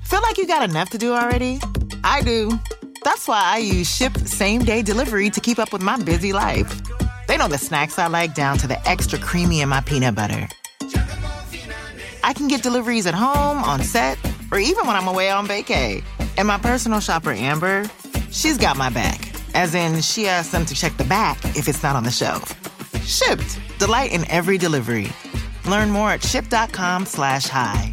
Feel like you got enough to do already? I do. That's why I use Shipt same-day delivery to keep up with my busy life. They know the snacks I like down to the extra creamy in my peanut butter. I can get deliveries at home, on set, or even when I'm away on vacay. And my personal shopper, Amber, she's got my back. As in, she asks them to check the back if it's not on the shelf. Shipt. Delight in every delivery. Learn more at shipt.com/hi.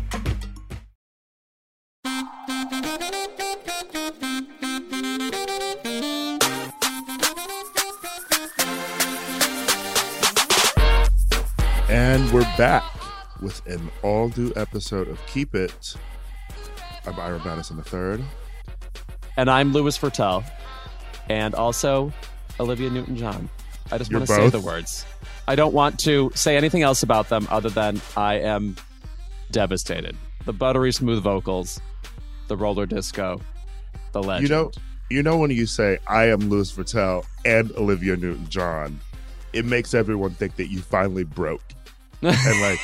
And we're back with an all-new episode of Keep It. I'm Ira Madison III. And I'm Louis Virtel. And also Olivia Newton-John. I just want to say the words. I don't want to say anything else about them other than I am devastated. The buttery smooth vocals, the roller disco, the legend. You know when you say I am Louis Virtel and Olivia Newton-John, it makes everyone think that you finally broke. And like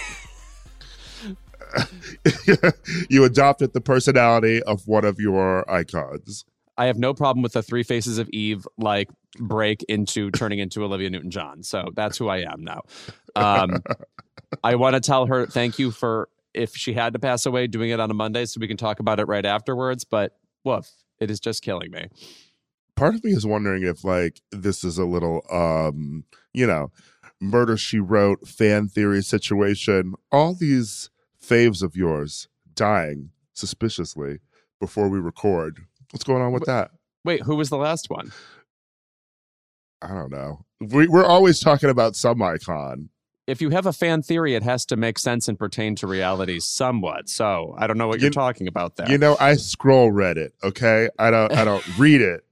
you adopted the personality of one of your icons. I have no problem with the Three Faces of Eve like break into turning into Olivia Newton-John. So that's who I am now. I want to tell her thank you for, if she had to pass away, doing it on a Monday so we can talk about it right afterwards. But woof, it is just killing me. Part of me is wondering if like this is a little, Murder, She Wrote fan theory situation. All these faves of yours dying suspiciously before we record. What's going on with that? Wait, who was the last one? I don't know. We're always talking about some icon. If you have a fan theory, it has to make sense and pertain to reality somewhat. So I don't know what you're talking about there. You know, I scroll Reddit, okay? I don't read it.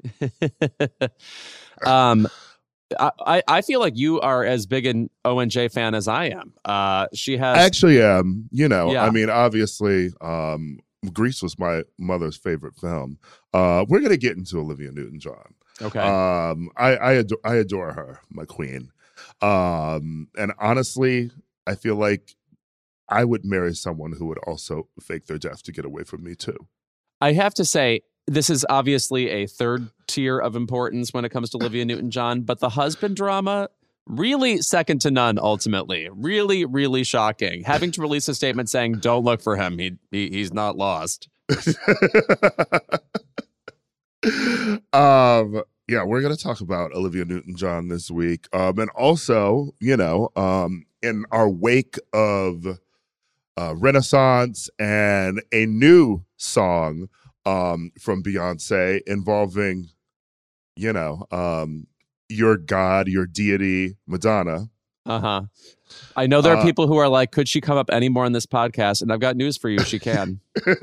I feel like you are as big an ONJ fan as I am. She has... I actually am. Yeah. I mean, obviously, Grease was my mother's favorite film. We're going to get into Olivia Newton-John. Okay. I adore her, my queen. And honestly, I feel like I would marry someone who would also fake their death to get away from me too. I have to say, this is obviously a third tier of importance when it comes to Olivia Newton-John, but the husband drama, really second to none, ultimately. Really, really shocking. Having to release a statement saying, don't look for him. He's not lost. Yeah, we're going to talk about Olivia Newton-John this week. And also, in our wake of Renaissance and a new song from Beyonce involving, your God, your deity, Madonna. Uh-huh. I know there are people who are like, could she come up any more on this podcast? And I've got news for you. She can.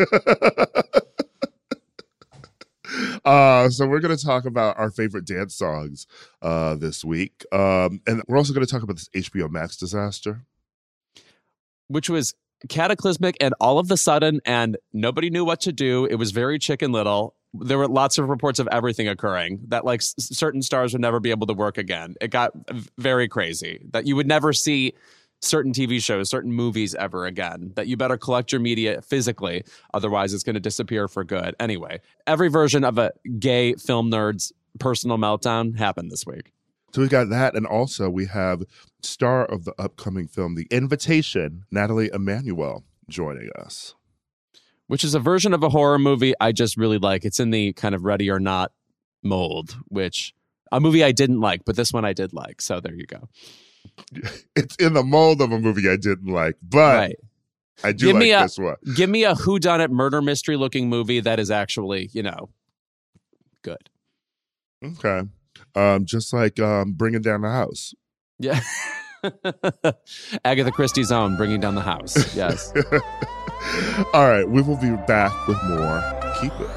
So we're going to talk about our favorite dance songs this week. And we're also going to talk about this HBO Max disaster. Which was cataclysmic and all of the sudden, and nobody knew what to do. It was very Chicken Little. There were lots of reports of everything occurring, that like certain stars would never be able to work again. It got very crazy, that you would never see certain TV shows, certain movies ever again, that you better collect your media physically, otherwise it's going to disappear for good. Anyway, every version of a gay film nerd's personal meltdown happened this week. So we got that, and also we have star of the upcoming film, The Invitation, Nathalie Emmanuel, joining us. Which is a version of a horror movie I just really like. It's in the kind of Ready or Not mold, which a movie I didn't like, but this one I did like. So there you go. It's in the mold of a movie I didn't like, but right. I do like this one. Give me a whodunit murder mystery looking movie that is actually, good. Okay. Just like Bringing Down the House. Yeah. Agatha Christie's own Bringing Down the House. Yes. All right. We will be back with more Keep It.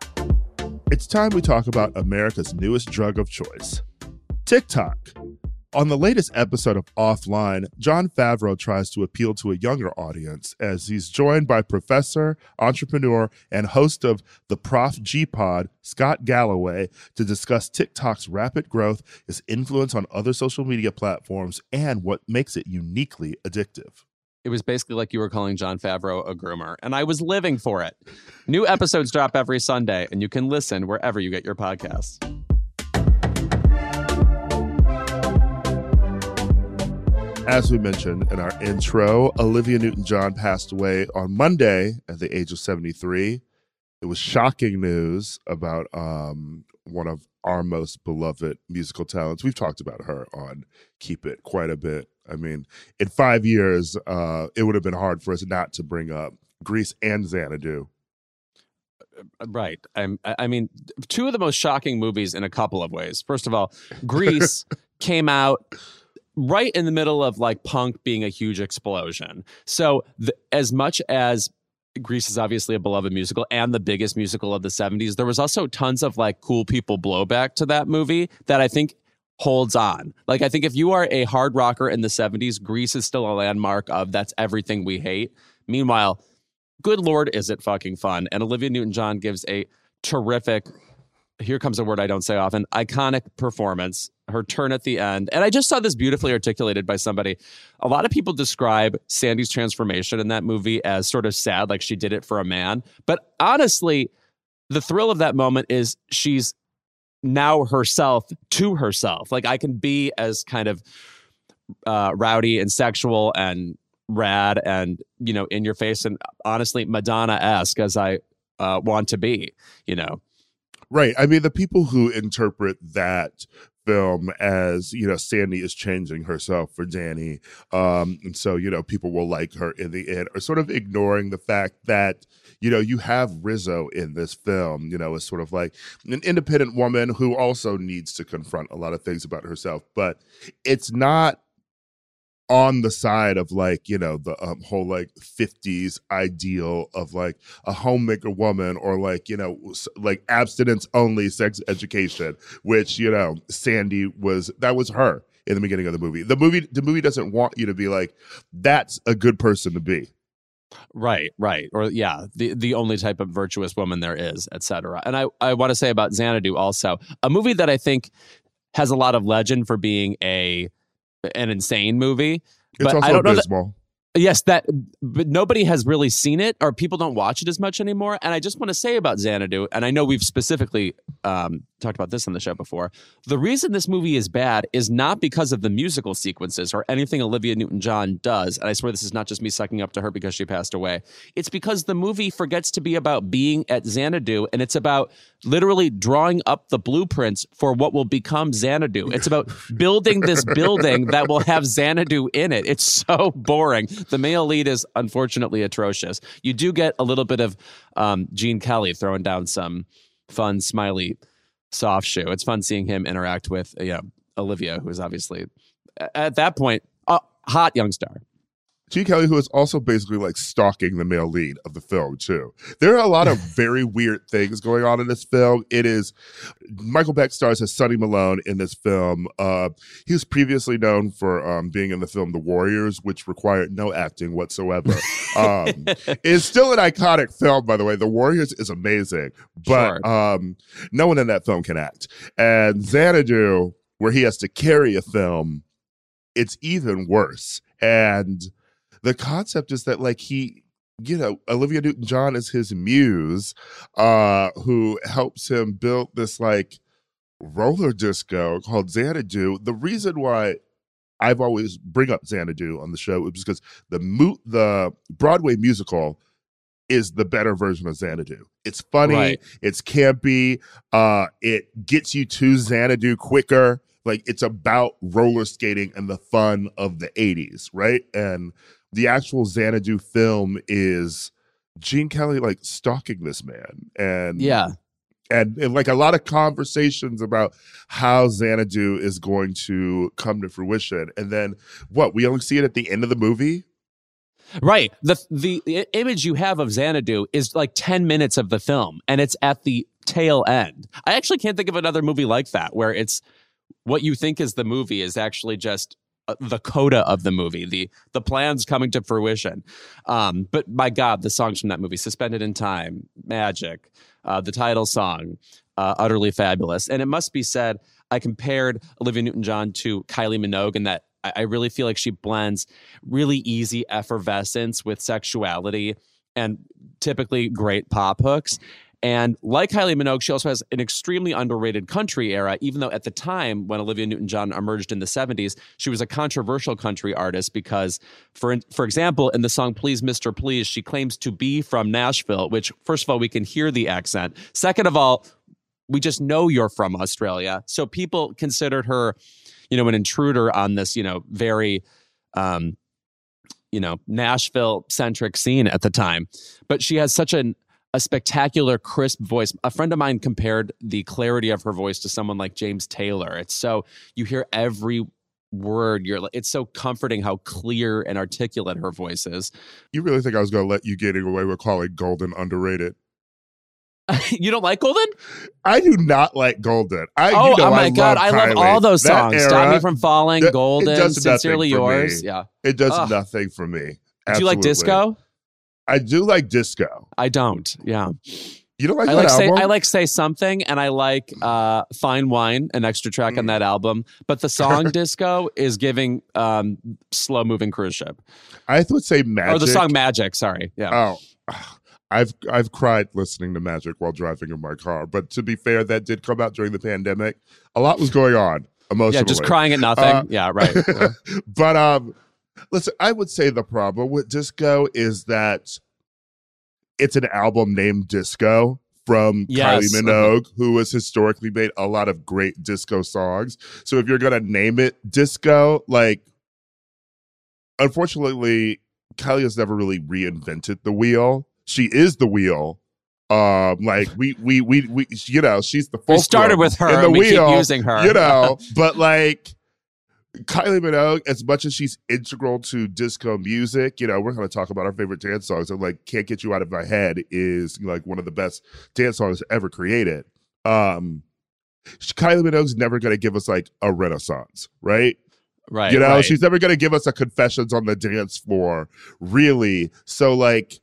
It's time we talk about America's newest drug of choice, TikTok. On the latest episode of Offline, Jon Favreau tries to appeal to a younger audience as he's joined by professor, entrepreneur, and host of the Prof G Pod, Scott Galloway, to discuss TikTok's rapid growth, its influence on other social media platforms, and what makes it uniquely addictive. It was basically like you were calling Jon Favreau a groomer, and I was living for it. New episodes drop every Sunday, and you can listen wherever you get your podcasts. As we mentioned in our intro, Olivia Newton-John passed away on Monday at the age of 73. It was shocking news about one of our most beloved musical talents. We've talked about her on Keep It quite a bit. I mean, in 5 years, it would have been hard for us not to bring up Grease and Xanadu. Right. I mean, two of the most shocking movies in a couple of ways. First of all, Grease came out right in the middle of like punk being a huge explosion. So as much as Grease is obviously a beloved musical and the biggest musical of the 70s, there was also tons of like cool people blowback to that movie that I think holds on. Like, I think if you are a hard rocker in the 70s, Grease is still a landmark of that's everything we hate. Meanwhile, good Lord, is it fucking fun. And Olivia Newton-John gives a terrific, here comes a word I don't say often, iconic performance, her turn at the end. And I just saw this beautifully articulated by somebody. A lot of people describe Sandy's transformation in that movie as sort of sad, like she did it for a man. But honestly, the thrill of that moment is she's now herself to herself. Like, I can be as kind of rowdy and sexual and rad and, you know, in your face and honestly Madonna-esque as I want to be, you know. Right. I mean, the people who interpret that film as, you know, Sandy is changing herself for Danny. And so, you know, people will like her in the end, are sort of ignoring the fact that, you know, you have Rizzo in this film, you know, as sort of like an independent woman who also needs to confront a lot of things about herself. But it's not on the side of like, you know, the whole like 50s ideal of like a homemaker woman or like, you know, like abstinence only sex education, which, you know, Sandy that was her in the beginning of the movie. The movie doesn't want you to be like, that's a good person to be. Right. Or yeah, the only type of virtuous woman there is, etc. And I want to say about Xanadu also, a movie that I think has a lot of legend for being an insane movie. It's but also I don't abysmal. know yes, but nobody has really seen it, or people don't watch it as much anymore. And I just want to say about Xanadu, and I know we've specifically talked about this on the show before, the reason this movie is bad is not because of the musical sequences or anything Olivia Newton-John does. And I swear this is not just me sucking up to her because she passed away. It's because the movie forgets to be about being at Xanadu, and it's about literally drawing up the blueprints for what will become Xanadu. It's about building this building that will have Xanadu in it. It's so boring. The male lead is unfortunately atrocious. You do get a little bit of Gene Kelly throwing down some fun, smiley, soft shoe. It's fun seeing him interact with Olivia, who is obviously, at that point, a hot young star. Gene Kelly, who is also basically like stalking the male lead of the film, too. There are a lot of very weird things going on in this film. It is, Michael Beck stars as Sonny Malone in this film. He was previously known for being in the film The Warriors, which required no acting whatsoever. It's still an iconic film, by the way. The Warriors is amazing, but no one in that film can act. And Xanadu, where he has to carry a film, it's even worse. And the concept is that like Olivia Newton-John is his muse, who helps him build this like roller disco called Xanadu. The reason why I've always bring up Xanadu on the show is because the Broadway musical is the better version of Xanadu. It's funny, right. It's campy, it gets you to Xanadu quicker. Like, it's about roller skating and the fun of the 80s, right? And the actual Xanadu film is Gene Kelly like stalking this man, and like a lot of conversations about how Xanadu is going to come to fruition, and then we only see it at the end of the movie. Right. The image you have of Xanadu is like 10 minutes of the film, and it's at the tail end. I actually can't think of another movie like that where it's what you think is the movie is actually just the coda of the movie, the plans coming to fruition. But my God, the songs from that movie, Suspended in Time, Magic, the title song, utterly fabulous. And it must be said, I compared Olivia Newton-John to Kylie Minogue in that I really feel like she blends really easy effervescence with sexuality and typically great pop hooks. And like Kylie Minogue, she also has an extremely underrated country era, even though at the time when Olivia Newton-John emerged in the 70s, she was a controversial country artist because, for example, in the song Please Mr. Please, she claims to be from Nashville, which, first of all, we can hear the accent. Second of all, we just know you're from Australia. So people considered her, an intruder on this, very, Nashville-centric scene at the time. But she has such a spectacular, crisp voice. A friend of mine compared the clarity of her voice to someone like James Taylor. It's so, you hear every word. It's so comforting how clear and articulate her voice is. You really think I was going to let you get away with calling Golden underrated? You don't like Golden? I do not like Golden. Oh my God. I love all those songs. Era, Stop Me From Falling, Golden, Sincerely Yours. Me. Yeah. It does nothing for me. Do you like disco? I do like disco. I don't. Yeah. You don't like I that like album? I like Say Something, and I like Fine Wine, an extra track on that album. But the song Disco is giving slow moving cruise ship. I would say Magic. Or the song Magic. Sorry. Yeah. Oh. I've cried listening to Magic while driving in my car. But to be fair, that did come out during the pandemic. A lot was going on emotionally. Yeah, just crying at nothing. Yeah, right. Yeah. But listen, I would say the problem with Disco is that it's an album named Disco from Kylie Minogue, who has historically made a lot of great disco songs. So if you're going to name it Disco, unfortunately, Kylie has never really reinvented the wheel. She is the wheel. We she's the fulcrum. We started with her, and we wheel, keep using her. But Kylie Minogue, as much as she's integral to disco music, we're going to talk about our favorite dance songs. And Can't Get You Out of My Head is one of the best dance songs ever created. Kylie Minogue's never going to give us a renaissance, right? Right. Right. She's never going to give us a Confessions on the Dance Floor, really. So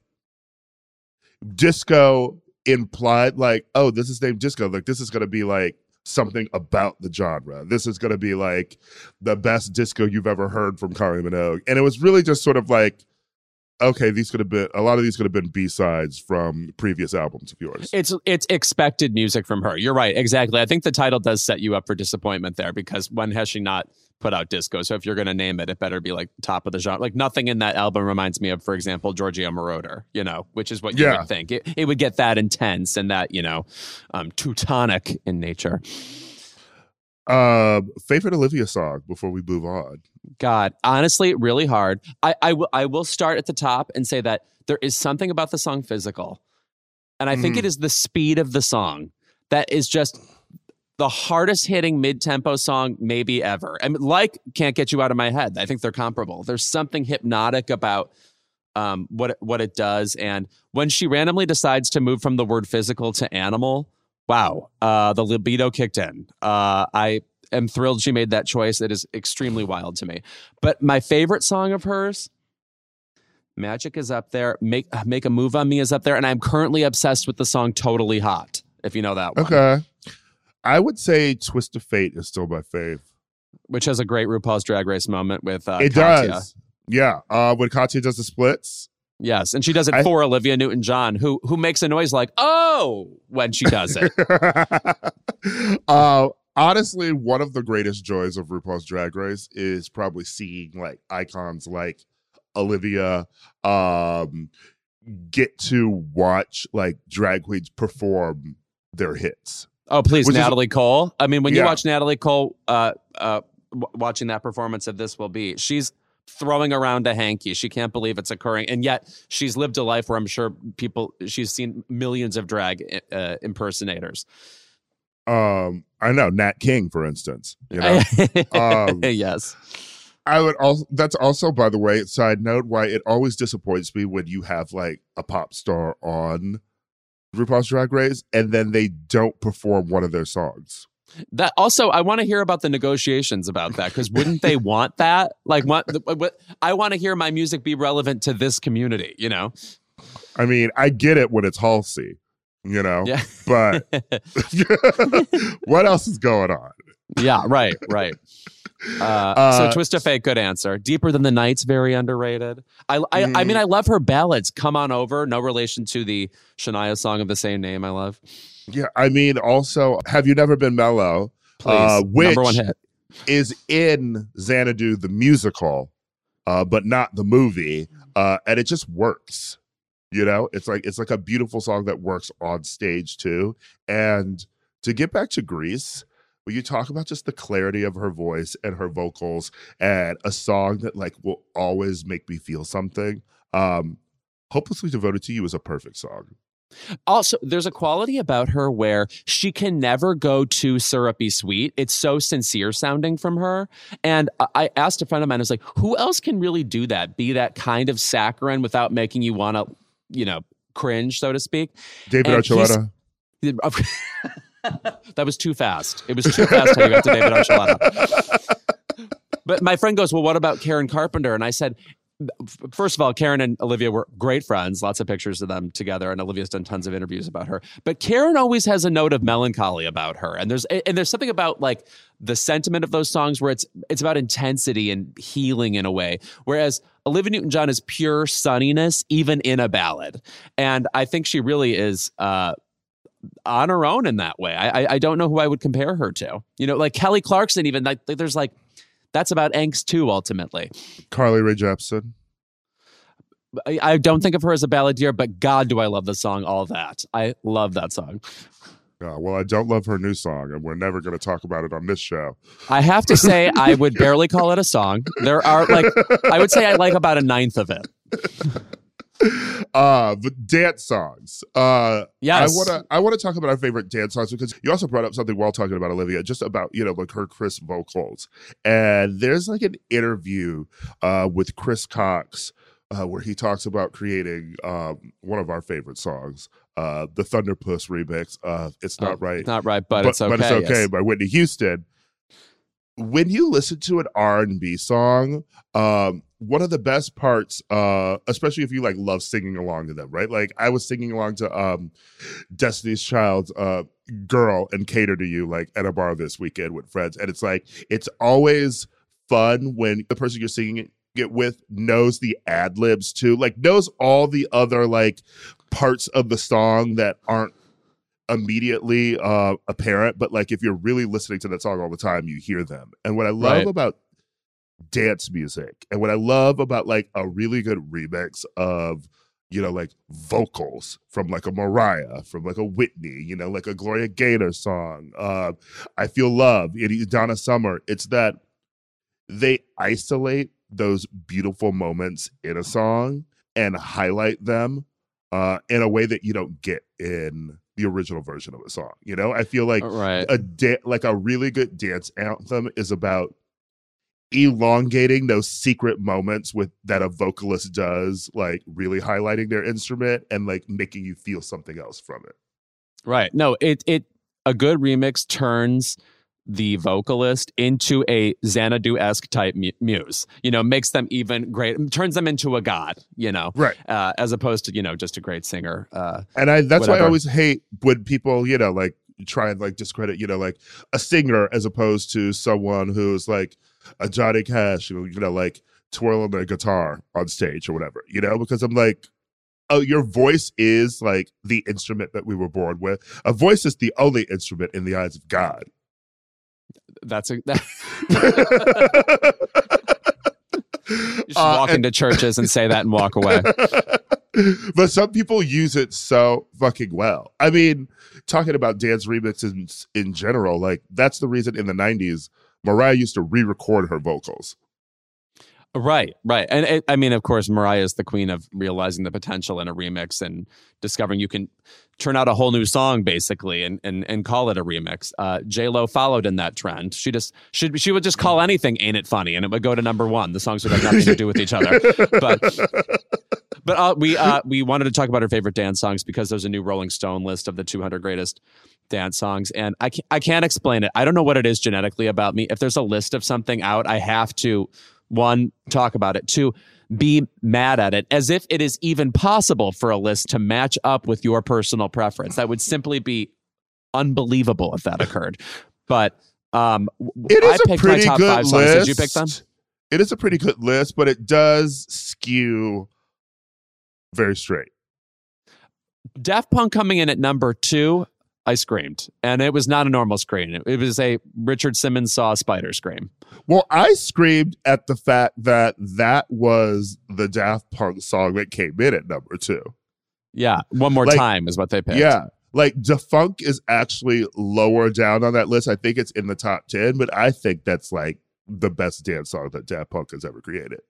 disco implied this is named disco. This is going to be something about the genre. This is going to be the best disco you've ever heard from Kylie Minogue. And it was really just sort of okay, a lot of these could have been B-sides from previous albums of yours. It's expected music from her. You're right. Exactly. I think the title does set you up for disappointment there because when has she not put out disco? So if you're going to name it, it better be top of the genre. Nothing in that album reminds me of, for example, Giorgio Moroder, which is what you would think. It would get that intense and that, Teutonic in nature. Favorite Olivia song before we move on? God, honestly, really hard. I will start at the top and say that there is something about the song Physical. And I think it is the speed of the song that is just the hardest hitting mid-tempo song maybe ever. I mean, Can't Get You Out of My Head. I think they're comparable. There's something hypnotic about what it does. And when she randomly decides to move from the word physical to animal, wow, the libido kicked in. I am thrilled she made that choice. It is extremely wild to me. But my favorite song of hers, Magic, is up there. Make a Move on Me is up there. And I'm currently obsessed with the song Totally Hot, if you know that one. Okay. I would say Twist of Fate is still my fave. Which has a great RuPaul's Drag Race moment with it Katya. Does. Yeah. When Katya does the splits. Yes, and she does it for Olivia Newton-John, who makes a noise when she does it. Honestly, one of the greatest joys of RuPaul's Drag Race is probably seeing icons like Olivia get to watch drag queens perform their hits. Oh, please, Natalie Cole. I mean, when you watch Natalie Cole watching that performance of This Will Be, she's throwing around a hanky. She can't believe it's occurring. And yet she's lived a life where I'm sure she's seen millions of drag impersonators. I know Nat King, for instance. Yes. I would also. That's also, by the way, side note, why it always disappoints me when you have a pop star on RuPaul's Drag Race and then they don't perform one of their songs. That also, I want to hear about the negotiations about that, because wouldn't they want that? Like, what I want to hear my music be relevant to this community, you know? I mean, I get it when it's Halsey, you know, Yeah. but what else is going on? Yeah, right. So Twist of Fate, good answer. Deeper Than the Night's very underrated. I mean, I love her ballads. Come On Over, no relation to the Shania song of the same name I love. Yeah, I mean, also, Have You Never Been Mellow? Please, which number one hit. is in Xanadu the musical, but not the movie, and it just works. You know, it's like a beautiful song that works on stage too. And to get back to Grease, when you talk about just the clarity of her voice and her vocals, and a song that like will always make me feel something, Hopelessly Devoted to You is a perfect song. Also, there's a quality about her where she can never go too syrupy sweet. It's so sincere sounding from her. And I asked a friend of mine, I was like, who else can really do that? Be that kind of saccharine without making you want to, you know, cringe, so to speak. David Archuleta. That was too fast. It was too fast how you got to David Archuleta. But my friend goes, well, what about Karen Carpenter? And I said, first of all, Karen and Olivia were great friends, lots of pictures of them together, and Olivia's done tons of interviews about her. But Karen always has a note of melancholy about her. And there's something about like the sentiment of those songs where it's about intensity and healing in a way. Whereas Olivia Newton-John is pure sunniness, even in a ballad. And I think she really is on her own in that way. I don't know who I would compare her to. You know, like Kelly Clarkson, even like there's like, that's about angst too, ultimately. Carly Rae Jepsen. I don't think of her as a balladeer, but God, do I love the song All That. I love that song. Well, I don't love her new song, and we're never going to talk about it on this show. I have to say, I would barely call it a song. There are I would say I like about a ninth of it. But dance songs. Yes. I want to talk about our favorite dance songs, because you also brought up something while talking about Olivia, just about, you know, like her crisp vocals. And there's like an interview with Chris Cox where he talks about creating one of our favorite songs, the Thunderpuss remix of It's Not Right. Not right, but it's okay. But it's okay, yes. by Whitney Houston. When you listen to an R&B song, one of the best parts, especially if you like love singing along to them, right? Like I was singing along to Destiny's Child's Girl and Cater to You, like at a bar this weekend with friends. And it's like, it's always fun when the person you're singing it with knows the ad libs too, like knows all the other like parts of the song that aren't immediately apparent, but like if you're really listening to that song all the time, you hear them. And what I love about dance music, and what I love about like a really good remix of, you know, like vocals from like a Mariah, from like a Whitney, you know, like a Gloria Gaynor song, I Feel Love, Donna Summer, it's that they isolate those beautiful moments in a song and highlight them in a way that you don't get in the original version of a song. You know, I feel like a really good dance anthem is about elongating those secret moments that a vocalist does, like really highlighting their instrument and like making you feel something else from it. Right. No, it a good remix turns the vocalist into a Xanadu-esque type muse, you know, makes them even great, turns them into a god, you know, right? As opposed to, you know, just a great singer. And that's why I always hate when people, you know, like try and like discredit, you know, like a singer as opposed to someone who's like a Johnny Cash, you know, like twirling their guitar on stage or whatever, you know, because I'm like, oh, your voice is like the instrument that we were born with. A voice is the only instrument in the eyes of God. You should walk into churches and say that and walk away. But some people use it so fucking well. I mean, talking about dance remixes in general, like that's the reason in the 90s, Mariah used to re-record her vocals. Right. And I mean, of course, Mariah is the queen of realizing the potential in a remix and discovering you can turn out a whole new song, basically, and call it a remix. J-Lo followed in that trend. She would just call anything "Ain't It Funny," and it would go to number one. The songs would have nothing to do with each other. But But we wanted to talk about our favorite dance songs because there's a new Rolling Stone list of the 200 greatest dance songs, and I can't explain it. I don't know what it is genetically about me. If there's a list of something out, I have to, one, talk about it, two, be mad at it, as if it is even possible for a list to match up with your personal preference. That would simply be unbelievable if that occurred. But it is I a pretty my top good 5 songs. list. Did you pick them? It is a pretty good list, but it does skew very straight. Daft Punk coming in at number 2, I screamed. And it was not a normal scream. It was a Richard Simmons saw a spider scream. Well, I screamed at the fact that was the Daft Punk song that came in at number 2. Yeah, One More Time is what they picked. Yeah, like Defunk is actually lower down on that list. I think it's in the top 10, but I think that's like the best dance song that Daft Punk has ever created.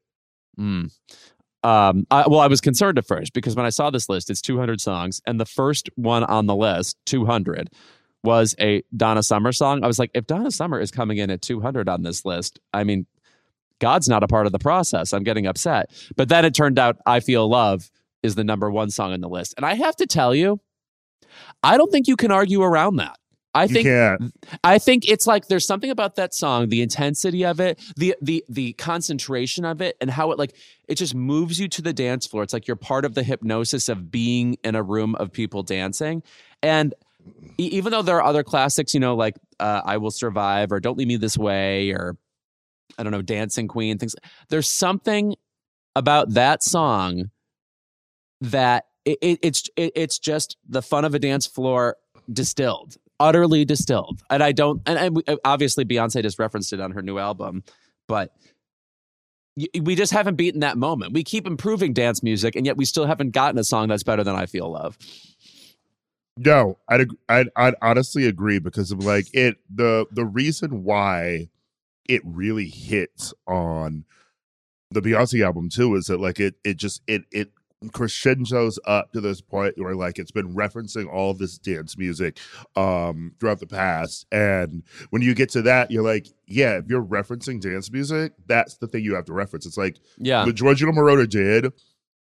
I was concerned at first because when I saw this list, it's 200 songs, and the first one on the list, 200, was a Donna Summer song. I was like, if Donna Summer is coming in at 200 on this list, I mean, God's not a part of the process. I'm getting upset. But then it turned out I Feel Love is the number 1 song on the list. And I have to tell you, I don't think you can argue around that. I think it's like there's something about that song, the intensity of it, the concentration of it, and how it just moves you to the dance floor. It's like you're part of the hypnosis of being in a room of people dancing. And even though there are other classics, like I Will Survive or Don't Leave Me This Way or I don't know, Dancing Queen, things. There's something about that song that it's just the fun of a dance floor distilled. Utterly distilled. And obviously Beyonce just referenced it on her new album, but we just haven't beaten that moment. We keep improving dance music, and yet we still haven't gotten a song that's better than I Feel Love. No, I'd honestly agree, because of the reason why it really hits on the Beyonce album too is that it crescendos up to this point where it's been referencing all this dance music throughout the past, and when you get to that, you're like, yeah, if you're referencing dance music, that's the thing you have to reference. It's like, yeah, what Giorgio Moroder did,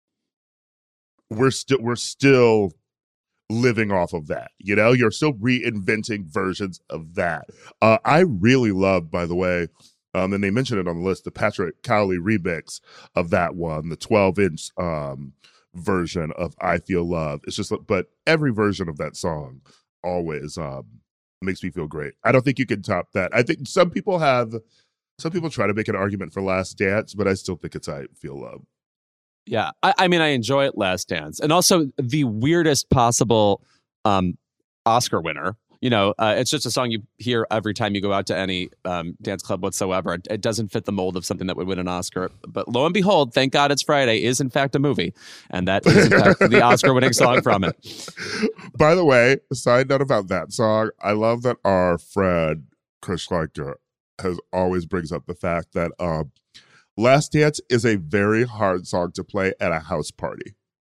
we're still living off of that. You're still reinventing versions of that. I really love, by the way, and they mentioned it on the list, the Patrick Cowley remix of that one, the 12-inch version of I Feel Love. It's just, but every version of that song always makes me feel great. I don't think you can top that. I think some people try to make an argument for Last Dance, but I still think it's I Feel Love. Yeah, I mean, I enjoy it, Last Dance, and also the weirdest possible Oscar winner. It's just a song you hear every time you go out to any dance club whatsoever. It doesn't fit the mold of something that would win an Oscar. But lo and behold, Thank God It's Friday is in fact a movie. And that is in fact the Oscar-winning song from it. By the way, a side note about that song, I love that our friend Chris Schleicher always brings up the fact that Last Dance is a very hard song to play at a house party.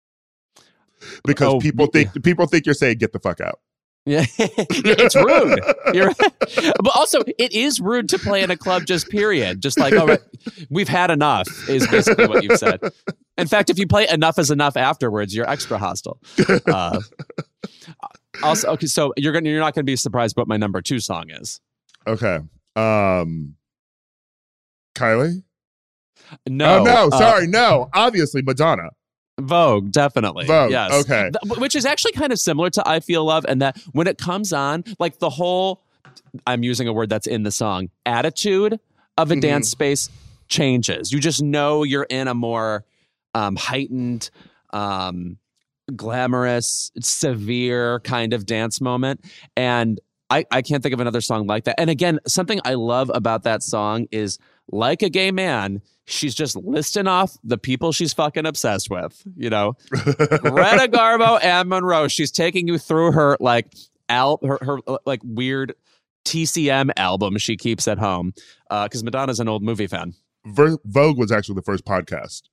Because people think you're saying get the fuck out. Yeah, it's rude. You're right. But also, it is rude to play in a club, just period. Just like, all right, we've had enough is basically what you've said. In fact, if you play enough is enough afterwards, you're extra hostile. Also, okay, so you're not gonna be surprised what my number 2 song is. Okay, Kylie. No, oh, no, sorry, no. Obviously, Madonna. Vogue, definitely. Vogue, yes. okay. Which is actually kind of similar to I Feel Love, and that when it comes on, like the whole, I'm using a word that's in the song, attitude of a dance space changes. You just know you're in a more heightened, glamorous, severe kind of dance moment. And I can't think of another song like that. And again, something I love about that song is, like a gay man, she's just listing off the people she's fucking obsessed with. Greta Garbo and Monroe. She's taking you through her her weird TCM album she keeps at home. Because Madonna's an old movie fan. Vogue was actually the first podcast.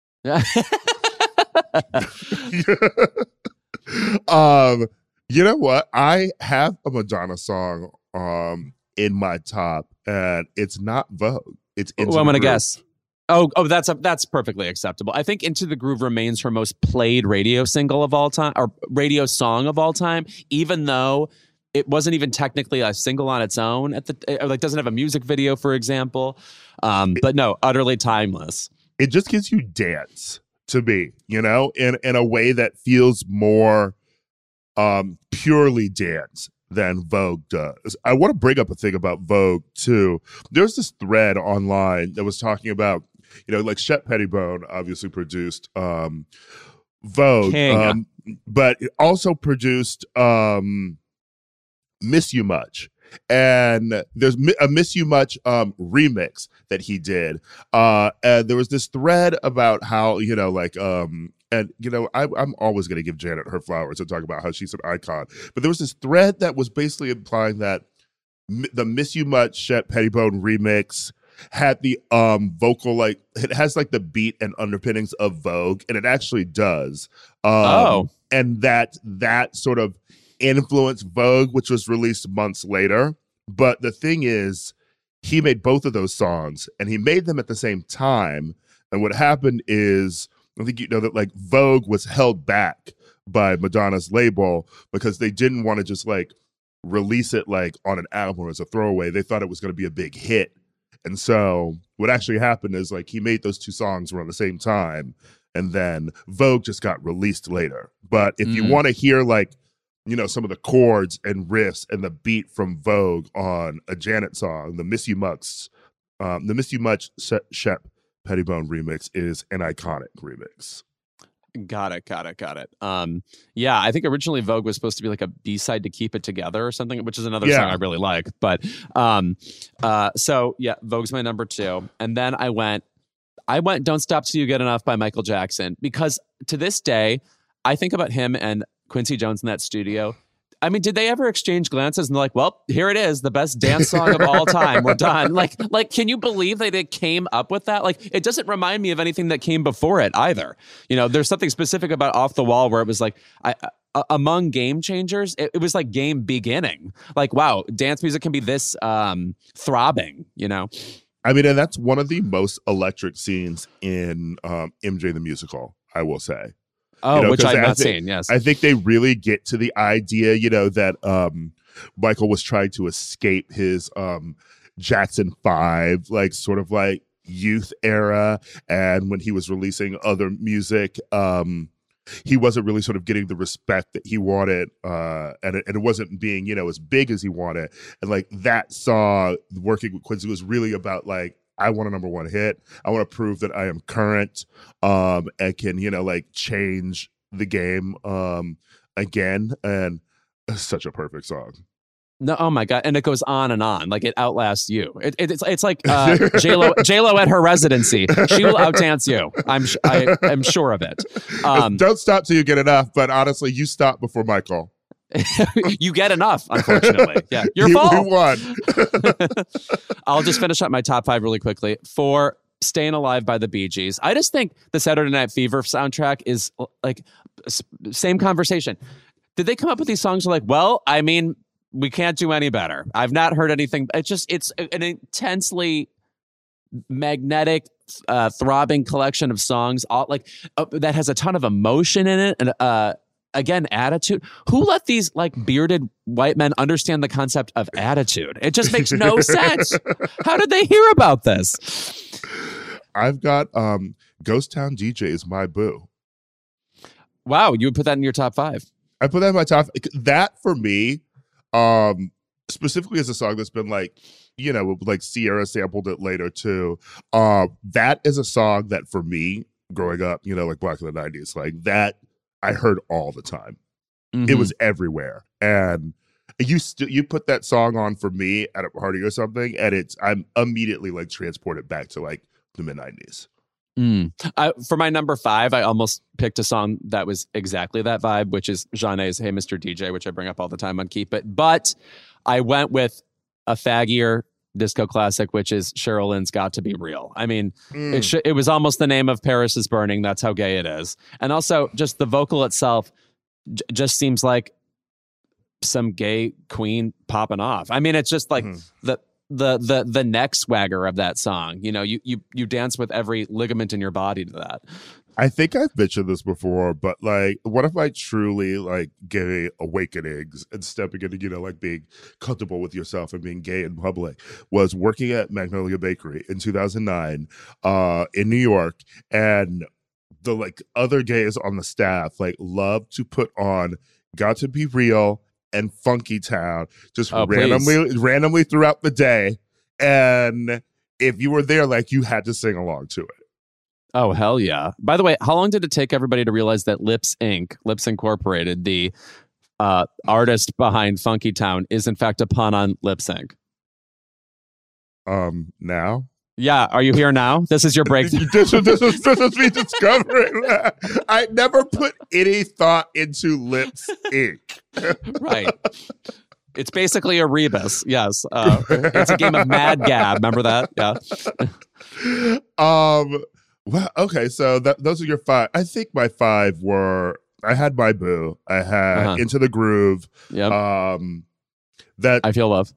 You know what? I have a Madonna song in my top, and it's not Vogue. It's Into I'm the gonna Groove. guess. That's perfectly acceptable. I think Into the Groove remains her most played radio single of all time, or radio song of all time, even though it wasn't even technically a single on its own doesn't have a music video, for example. But no, utterly timeless. It just gives you dance to me, in a way that feels more purely dance than Vogue does. I want to bring up a thing about Vogue too. There's this thread online that was talking about, like Shep Pettibone obviously produced Vogue, but it also produced Miss You Much. And there's a Miss You Much remix that he did. And there was this thread about how, I'm always going to give Janet her flowers and talk about how she's an icon. But there was this thread that was basically implying that the Miss You Much Shep Pettibone remix had the vocal, it has the beat and underpinnings of Vogue, and it actually does. And that sort of influenced Vogue, which was released months later. But the thing is, he made both of those songs, and he made them at the same time. And what happened is, I think that Vogue was held back by Madonna's label because they didn't want to just release it on an album as a throwaway. They thought it was going to be a big hit. And so what actually happened is he made those two songs around the same time, and then Vogue just got released later. But if you want to hear some of the chords and riffs and the beat from Vogue on a Janet song, the Miss You Much Shep Pettibone remix is an iconic remix. Got it. Yeah, I think originally Vogue was supposed to be a B-side to Keep It Together or something, which is another song I really like. But so yeah, Vogue's my number 2. And then I went Don't Stop Till You Get Enough by Michael Jackson, because to this day, I think about him and Quincy Jones in that studio. I mean, did they ever exchange glances and they're like, well, here it is, the best dance song of all time. We're done. Can you believe they came up with that? It doesn't remind me of anything that came before it either. There's something specific about Off the Wall where it was among game changers, it was game beginning. Wow, dance music can be this throbbing, I mean, and that's one of the most electric scenes in MJ the Musical, I will say. Oh, which I've not seen, yes. I think they really get to the idea, that Michael was trying to escape his Jackson 5, youth era. And when he was releasing other music, he wasn't really sort of getting the respect that he wanted. And it wasn't being, as big as he wanted. And that song, working with Quincy, was really about I want a number 1 hit. I want to prove that I am current and can, change the game again. And it's such a perfect song. No, oh my God. And it goes on and on. It outlasts you. It's like J-Lo at her residency. She will outdance you. I'm sure of it. Don't stop till you get enough. But honestly, you stop before Michael. You get enough, unfortunately. Yeah, your fault. You won. I'll just finish up my top 5 really quickly. For Staying Alive by the Bee Gees. I just think the Saturday Night Fever soundtrack is same conversation. Did they come up with these songs well, I mean, we can't do any better. I've not heard anything. It's an intensely magnetic, throbbing collection of songs, all that has a ton of emotion in it. And again, attitude. Who let these bearded white men understand the concept of attitude? It just makes no sense. How did they hear about this? I've got Ghost Town DJ is my boo. Wow, you would put that in your top 5. I put that in my top. That for me, specifically as a song that's been Sierra sampled it later too. That is a song that for me, growing up, back in the 90s, that I heard all the time. Mm-hmm. It was everywhere. And you put that song on for me at a party or something, and I'm immediately transported back to the mid-90s. For my number 5, I almost picked a song that was exactly that vibe, which is Jeanet's Hey Mr. DJ, which I bring up all the time on Keep It. But I went with a faggier disco classic, which is Cheryl Lynn's Got to Be Real. I mean, it was almost the name of Paris is Burning. That's how gay it is. And also just the vocal itself just seems like some gay queen popping off. I mean, it's just the neck swagger of that song. You know, you dance with every ligament in your body to that. I think I've mentioned this before, but like one of my truly like gay awakenings and stepping into, you know, like being comfortable with yourself and being gay in public was working at Magnolia Bakery in 2009 in New York. And the like other gays on the staff like love to put on Got to Be Real and Funky Town just randomly throughout the day. And if you were there, like you had to sing along to it. Oh, hell yeah. By the way, how long did it take everybody to realize that Lips Incorporated, the artist behind Funky Town, is in fact a pun on lip sync? Now? Yeah, are you here now? This is your breakthrough. this is me discovering that. I never put any thought into Lips Inc. Right. It's basically a rebus. Yes. It's a game of Mad Gab. Remember that? Yeah. Well, okay, so those are your 5. I think my 5 were, I had My Boo, I had Into the Groove, yep. That I Feel Love.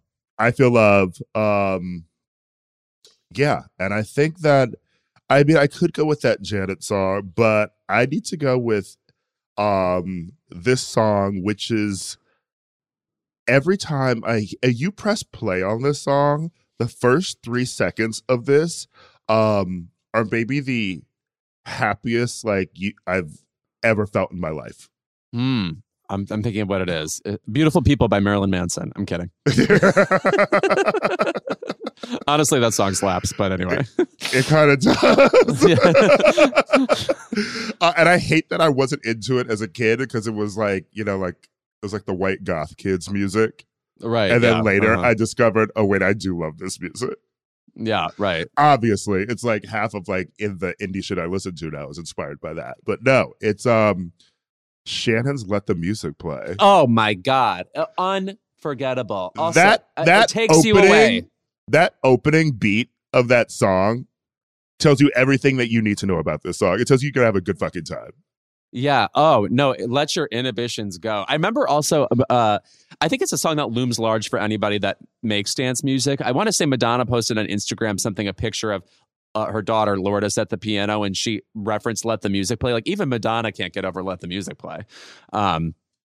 Yeah, and I think that, I mean, I could go with that Janet song, but I need to go with this song, which is every time you press play on this song, the first 3 seconds of this are maybe the happiest like I've ever felt in my life. I'm thinking of what it is. Beautiful People by Marilyn Manson. I'm kidding. Honestly, that song slaps, but anyway. It kind of does. And I hate that I wasn't into it as a kid because it was like, you know, like it was like the white goth kids music. Right. And then later I discovered, oh wait, I do love this music. Yeah, right. Obviously, it's like half of like in the indie shit I listen to now is inspired by that. But no, it's Shannon's Let the Music Play. Oh my God. Unforgettable. Also, that it takes you away. That opening beat of that song tells you everything that you need to know about this song. It tells you you're going to have a good fucking time. Yeah. Oh, no. Let your inhibitions go. I remember also, I think it's a song that looms large for anybody that makes dance music. I want to say Madonna posted on Instagram a picture of her daughter, Lourdes, at the piano, and she referenced Let the Music Play. Like, even Madonna can't get over Let the Music Play. I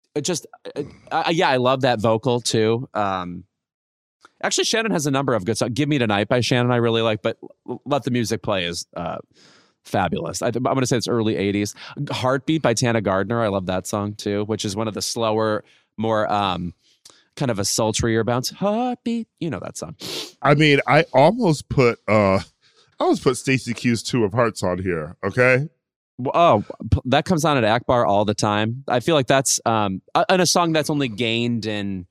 love that vocal, too. Actually, Shannon has a number of good songs. Give Me Tonight by Shannon I really like, but Let the Music Play is fabulous. I'm going to say it's early 80s. Heartbeat by Tana Gardner. I love that song too, which is one of the slower, more kind of a sultrier bounce. Heartbeat. You know that song. I mean, I almost put Stacey Q's 2 of Hearts on here, okay? Oh, that comes on at Akbar all the time. I feel like that's in a song that's only gained in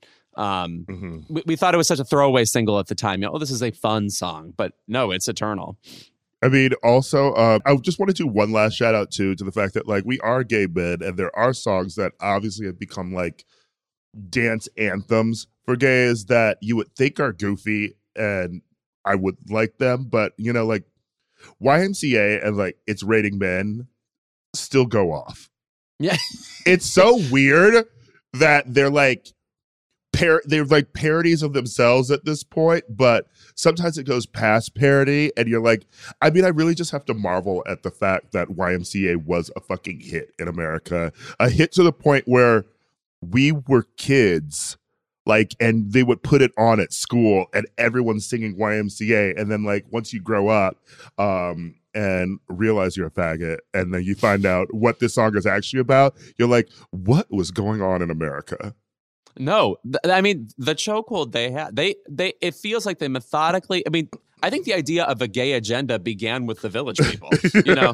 we thought it was such a throwaway single at the time. You know, this is a fun song, but no, it's eternal. I mean, also, I just want to do one last shout out to the fact that like we are gay men, and there are songs that obviously have become like dance anthems for gays that you would think are goofy, and I would like them, but you know, like YMCA and like It's Raining Men still go off. Yeah, it's so weird that they're like parodies of themselves at this point, but sometimes it goes past parody, and you're like, I mean, I really just have to marvel at the fact that YMCA was a fucking hit in America, a hit to the point where we were kids, like, and they would put it on at school, and everyone's singing YMCA, and then like once you grow up, and realize you're a faggot, and then you find out what this song is actually about, you're like, what was going on in America? No, I mean, the chokehold they had, it feels like they methodically, I mean, I think the idea of a gay agenda began with the Village People, you know?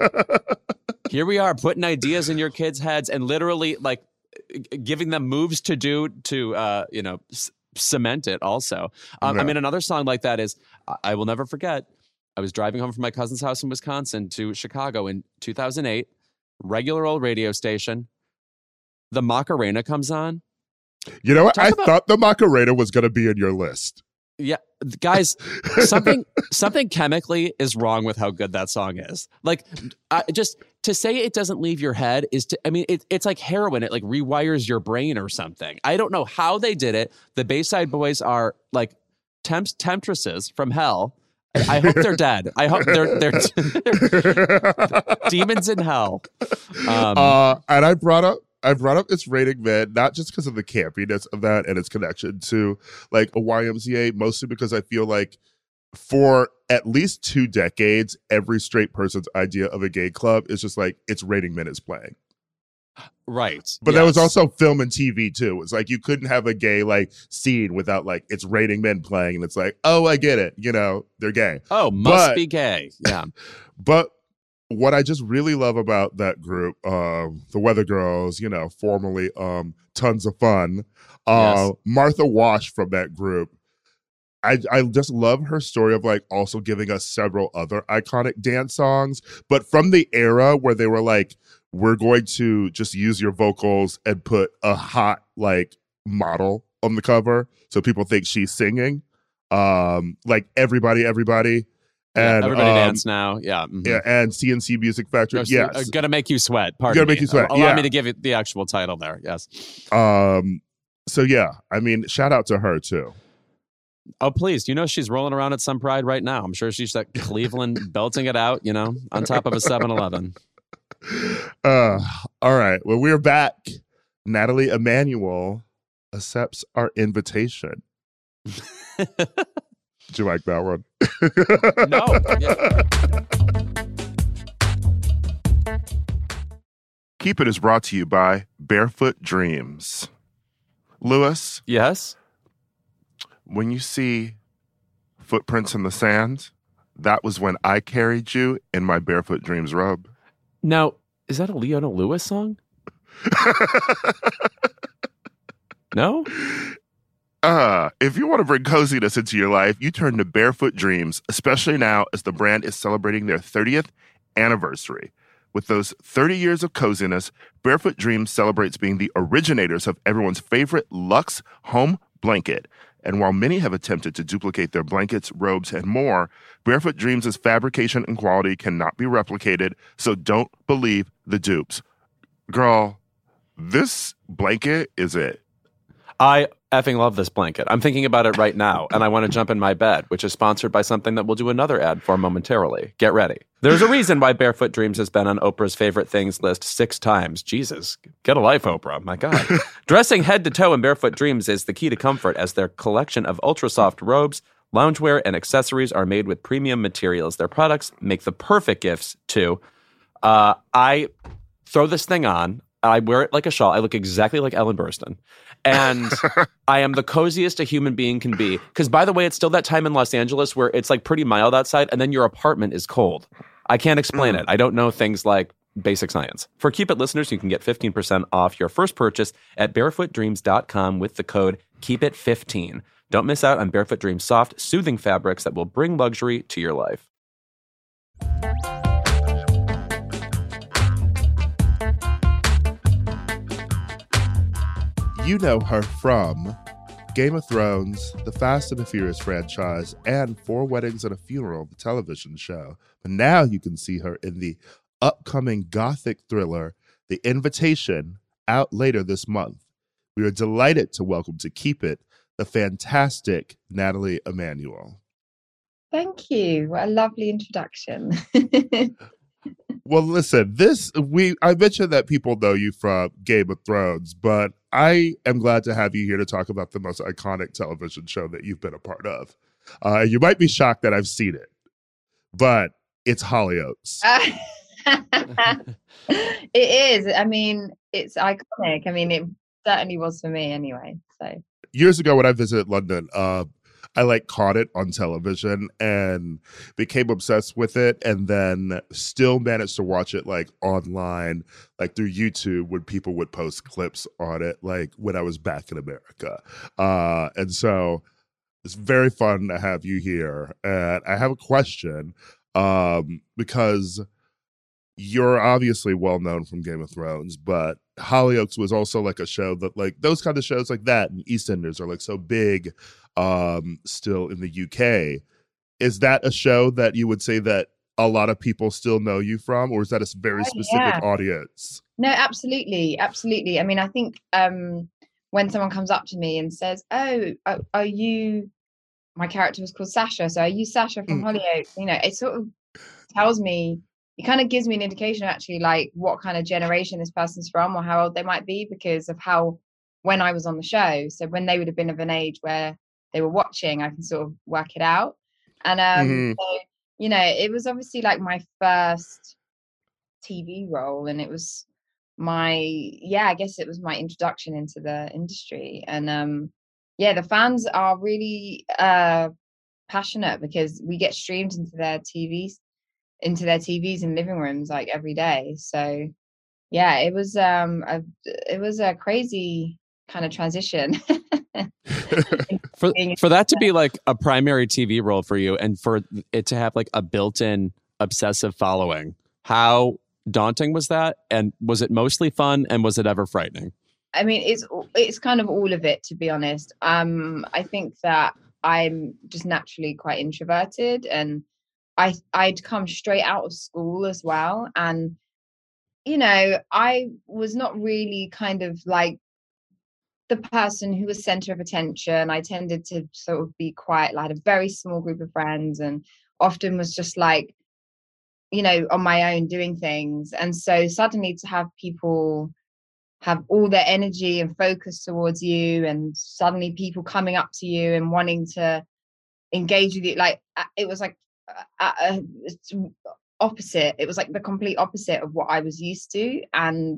Here we are putting ideas in your kids' heads and literally like giving them moves to do to, cement it also. I mean, another song like that is, I will never forget, I was driving home from my cousin's house in Wisconsin to Chicago in 2008, regular old radio station. The Macarena comes on. You know what? I thought the Macarena was going to be in your list. Yeah, guys, something chemically is wrong with how good that song is. Like, just to say it doesn't leave your head is it's like heroin. It like rewires your brain or something. I don't know how they did it. The Bayside Boys are like temptresses from hell. I hope they're dead. I hope they're demons in hell. And I brought up It's Raining Men, not just because of the campiness of that and its connection to like a YMCA, mostly because I feel like for at least 2 decades, every straight person's idea of a gay club is just like, It's Raining Men is playing. Right. But that was also film and TV too. It's like you couldn't have a gay like scene without like It's Raining Men playing, and it's like, oh, I get it. They're gay. Oh, must be gay. Yeah. But what I just really love about that group, the Weather Girls, formerly Tons of Fun, Yes. Martha Wash from that group. I just love her story of like also giving us several other iconic dance songs, but from the era where they were like, we're going to just use your vocals and put a hot like model on the cover so people think she's singing. Like everybody. And everybody dance now. Yeah. Mm-hmm. Yeah, and CNC Music Factory. Yes. Gonna make you sweat. Gonna make you sweat. Allow me to give it the actual title there. Yes. So yeah, I mean, shout out to her too. Oh, please. She's rolling around at some Pride right now. I'm sure she's at Cleveland belting it out, on top of a 7-Eleven. All right. Well, we're back. Nathalie Emmanuel accepts our invitation. Did you like that one? No. Yeah. Keep It is brought to you by Barefoot Dreams. Lewis? Yes? When you see footprints in the sand, that was when I carried you in my Barefoot Dreams robe. Now, is that a Leona Lewis song? No? If you want to bring coziness into your life, you turn to Barefoot Dreams, especially now as the brand is celebrating their 30th anniversary. With those 30 years of coziness, Barefoot Dreams celebrates being the originators of everyone's favorite luxe home blanket. And while many have attempted to duplicate their blankets, robes, and more, Barefoot Dreams' fabrication and quality cannot be replicated, so don't believe the dupes. Girl, this blanket is it. I effing love this blanket. I'm thinking about it right now, and I want to jump in my bed, which is sponsored by something that we'll do another ad for momentarily. Get ready. There's a reason why Barefoot Dreams has been on Oprah's favorite things list 6 times. Jesus, get a life, Oprah. My God. Dressing head to toe in Barefoot Dreams is the key to comfort, as their collection of ultra-soft robes, loungewear, and accessories are made with premium materials. Their products make the perfect gifts, too. I throw this thing on. I wear it like a shawl. I look exactly like Ellen Burstyn. And I am the coziest a human being can be. Because, by the way, it's still that time in Los Angeles where it's like pretty mild outside, and then your apartment is cold. I can't explain it. I don't know things like basic science. For Keep It listeners, you can get 15% off your first purchase at barefootdreams.com with the code KEEPIT15. Don't miss out on Barefoot Dreams soft, soothing fabrics that will bring luxury to your life. You know her from Game of Thrones, the Fast and the Furious franchise, and 4 Weddings and a Funeral, the television show. But now you can see her in the upcoming gothic thriller, The Invitation, out later this month. We are delighted to welcome to Keep It the fantastic Nathalie Emmanuel. Thank you. What a lovely introduction. Well, listen, I mentioned that people know you from Game of Thrones, but I am glad to have you here to talk about the most iconic television show that you've been a part of. You might be shocked that I've seen it, but it's Hollyoaks. It is. I mean, it's iconic. I mean, it certainly was for me anyway. So years ago when I visited London, I caught it on television and became obsessed with it, and then still managed to watch it online, through YouTube when people would post clips on it, when I was back in America. And so it's very fun to have you here. And I have a question, because you're obviously well known from Game of Thrones, but Hollyoaks was also a show that those kind of shows like that and EastEnders are so big still in the UK. Is that a show that you would say that a lot of people still know you from, or is that a very specific audience? No, absolutely. Absolutely. I mean, I think when someone comes up to me and says, oh, are you my character was called Sasha, so I used Sasha from Hollyoaks. You know, it sort of tells me, it kind of gives me an indication actually, like what kind of generation this person's from or how old they might be, because of how, when I was on the show, so when they would have been of an age where they were watching, I can sort of work it out. And so, you know, it was obviously like my first TV role, and it was I guess it was my introduction into the industry. And the fans are really passionate, because we get streamed into their TVs and living rooms like every day. So yeah, it was a crazy kind of transition. For that to be like a primary TV role for you, and for it to have like a built-in obsessive following, how daunting was that? And was it mostly fun, and was it ever frightening? I mean, it's kind of all of it, to be honest. I think that I'm just naturally quite introverted, and I'd come straight out of school as well, and you know, I was not really kind of like the person who was center of attention. I tended to sort of be quiet. I had a very small group of friends, and often was just like, you know, on my own doing things. And so suddenly to have people have all their energy and focus towards you, and suddenly people coming up to you and wanting to engage with you, like it was like it's opposite. It was like the complete opposite of what I was used to. And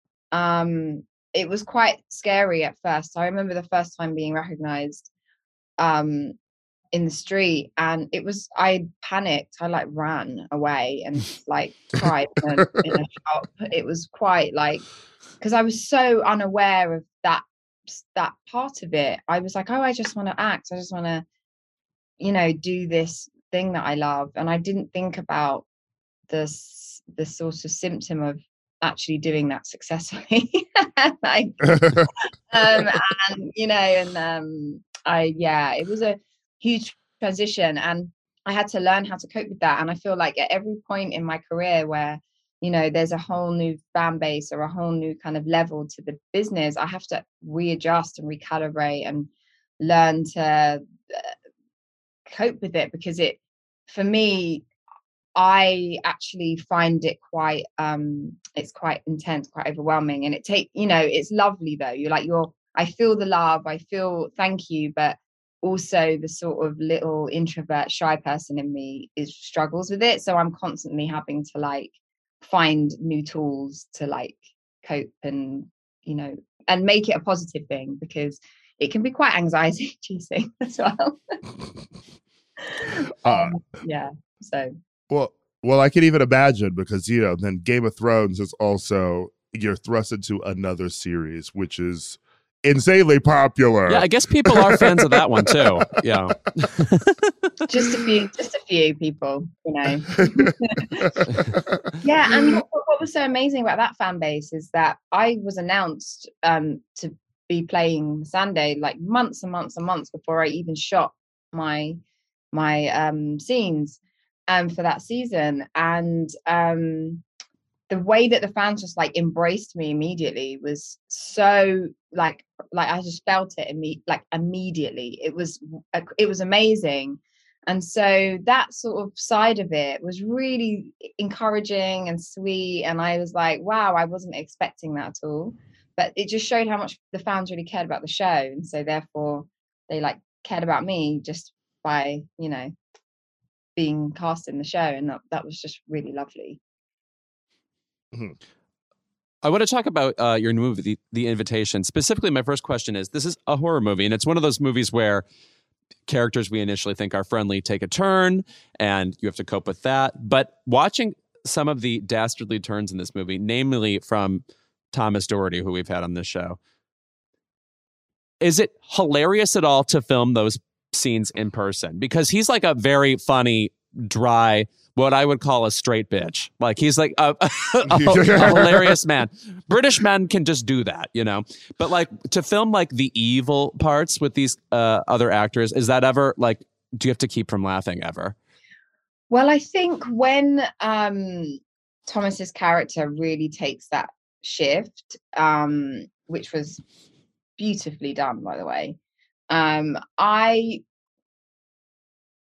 it was quite scary at first. I remember the first time being recognized in the street, and I panicked. I like ran away and like cried in a shop. It was quite like, because I was so unaware of that part of it. I was like, oh, I just want to act. I just want to, you know, do this thing that I love. And I didn't think about the sort of symptom of actually doing that successfully. Like, and you know, and it was a huge transition, and I had to learn how to cope with that. And I feel like at every point in my career where, you know, there's a whole new fan base or a whole new kind of level to the business, I have to readjust and recalibrate and learn to cope with it, because for me, I actually find it quite it's quite intense, quite overwhelming. And it's lovely though. I feel the love, I feel thank you, but also the sort of little introvert shy person in me struggles with it. So I'm constantly having to like find new tools to like cope, and you know, and make it a positive thing, because it can be quite anxiety inducing as well. So well, I can even imagine, because you know, then Game of Thrones is also, you're thrust into another series which is insanely popular. Yeah, I guess people are fans of that one too. Yeah. just a few people, you know. Yeah, and what was so amazing about that fan base is that I was announced to be playing Missandei like months and months and months before I even shot my scenes for that season. And the way that the fans just like embraced me immediately was so like I just felt it immediately. It was amazing. And so that sort of side of it was really encouraging and sweet. And I was like, wow, I wasn't expecting that at all. But it just showed how much the fans really cared about the show. And so therefore they like cared about me just by, you know, being cast in the show. And that was just really lovely. Mm-hmm. I want to talk about your new movie, The Invitation. Specifically, my first question is, this is a horror movie, and it's one of those movies where characters we initially think are friendly take a turn, and you have to cope with that. But watching some of the dastardly turns in this movie, namely from Thomas Doherty, who we've had on this show, is it hilarious at all to film those scenes in person? Because he's like a very funny, dry, what I would call a straight bitch. Like he's like a hilarious man. British men can just do that, you know? But like to film like the evil parts with these other actors, is that ever like, do you have to keep from laughing ever? Well, I think when Thomas's character really takes that shift, which was beautifully done, by the way, I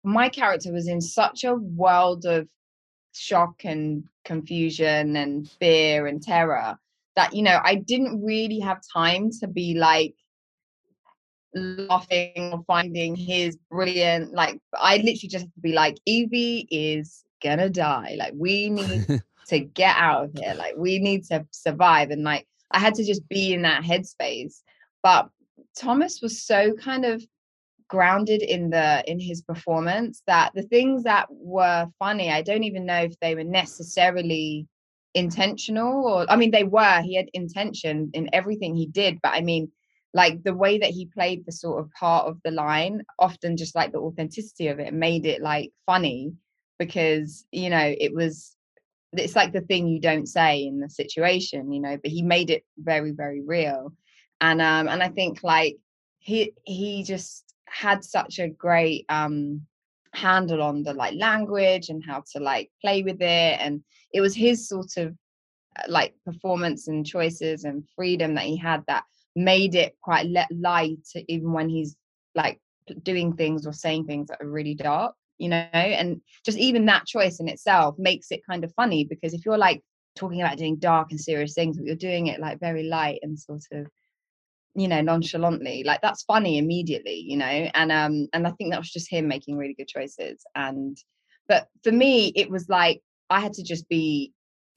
my character was in such a world of shock and confusion and fear and terror that, you know, I didn't really have time to be like laughing or finding his brilliant, like, I literally just have to be like, Evie is gonna die, like we need to get out of here, like we need to survive. And like I had to just be in that headspace. But Thomas was so kind of grounded in his performance that the things that were funny, I don't even know if they were necessarily intentional, or I mean they were, he had intention in everything he did, but I mean like the way that he played the sort of part of the line, often just like the authenticity of it made it like funny, because you know it's like the thing you don't say in the situation, you know, but he made it very, very real. And I think like he just had such a great handle on the like language and how to like play with it. And it was his sort of like performance and choices and freedom that he had that made it quite light, even when he's like doing things or saying things that are really dark, you know. And just even that choice in itself makes it kind of funny, because if you're like talking about doing dark and serious things, but you're doing it like very light and sort of, you know, nonchalantly, like that's funny immediately, you know. And I think that was just him making really good choices. And but for me it was like I had to just be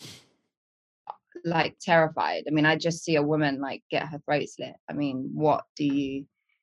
like terrified. I mean, I just see a woman like get her throat slit. I mean, what do you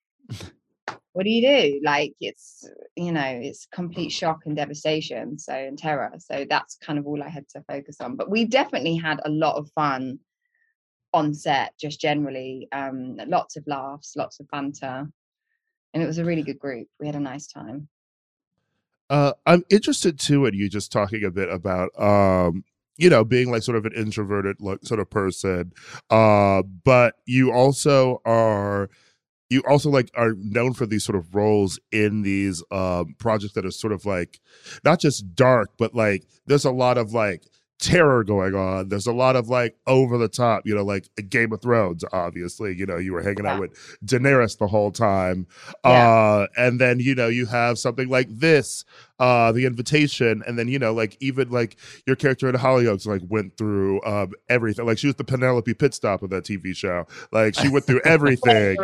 do? Like it's, you know, it's complete shock and devastation, so, and terror. So that's kind of all I had to focus on. But we definitely had a lot of fun on set, just generally. Lots of laughs, lots of banter. And it was a really good group. We had a nice time. I'm interested too in you just talking a bit about you know, being like sort of an introverted like sort of person, but you also like are known for these sort of roles in these projects that are sort of like not just dark, but like there's a lot of like terror going on. There's a lot of like over the top, you know, like Game of Thrones, obviously, you know, you were hanging out with Daenerys the whole time. And then, you know, you have something like this, The Invitation. And then, you know, like even like your character in Hollyoaks like went through everything. Like she was the Penelope Pitstop of that TV show. Like she went through everything.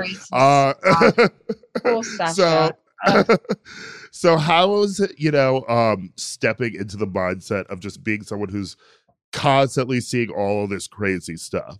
So how was it, you know, stepping into the mindset of just being someone who's constantly seeing all of this crazy stuff?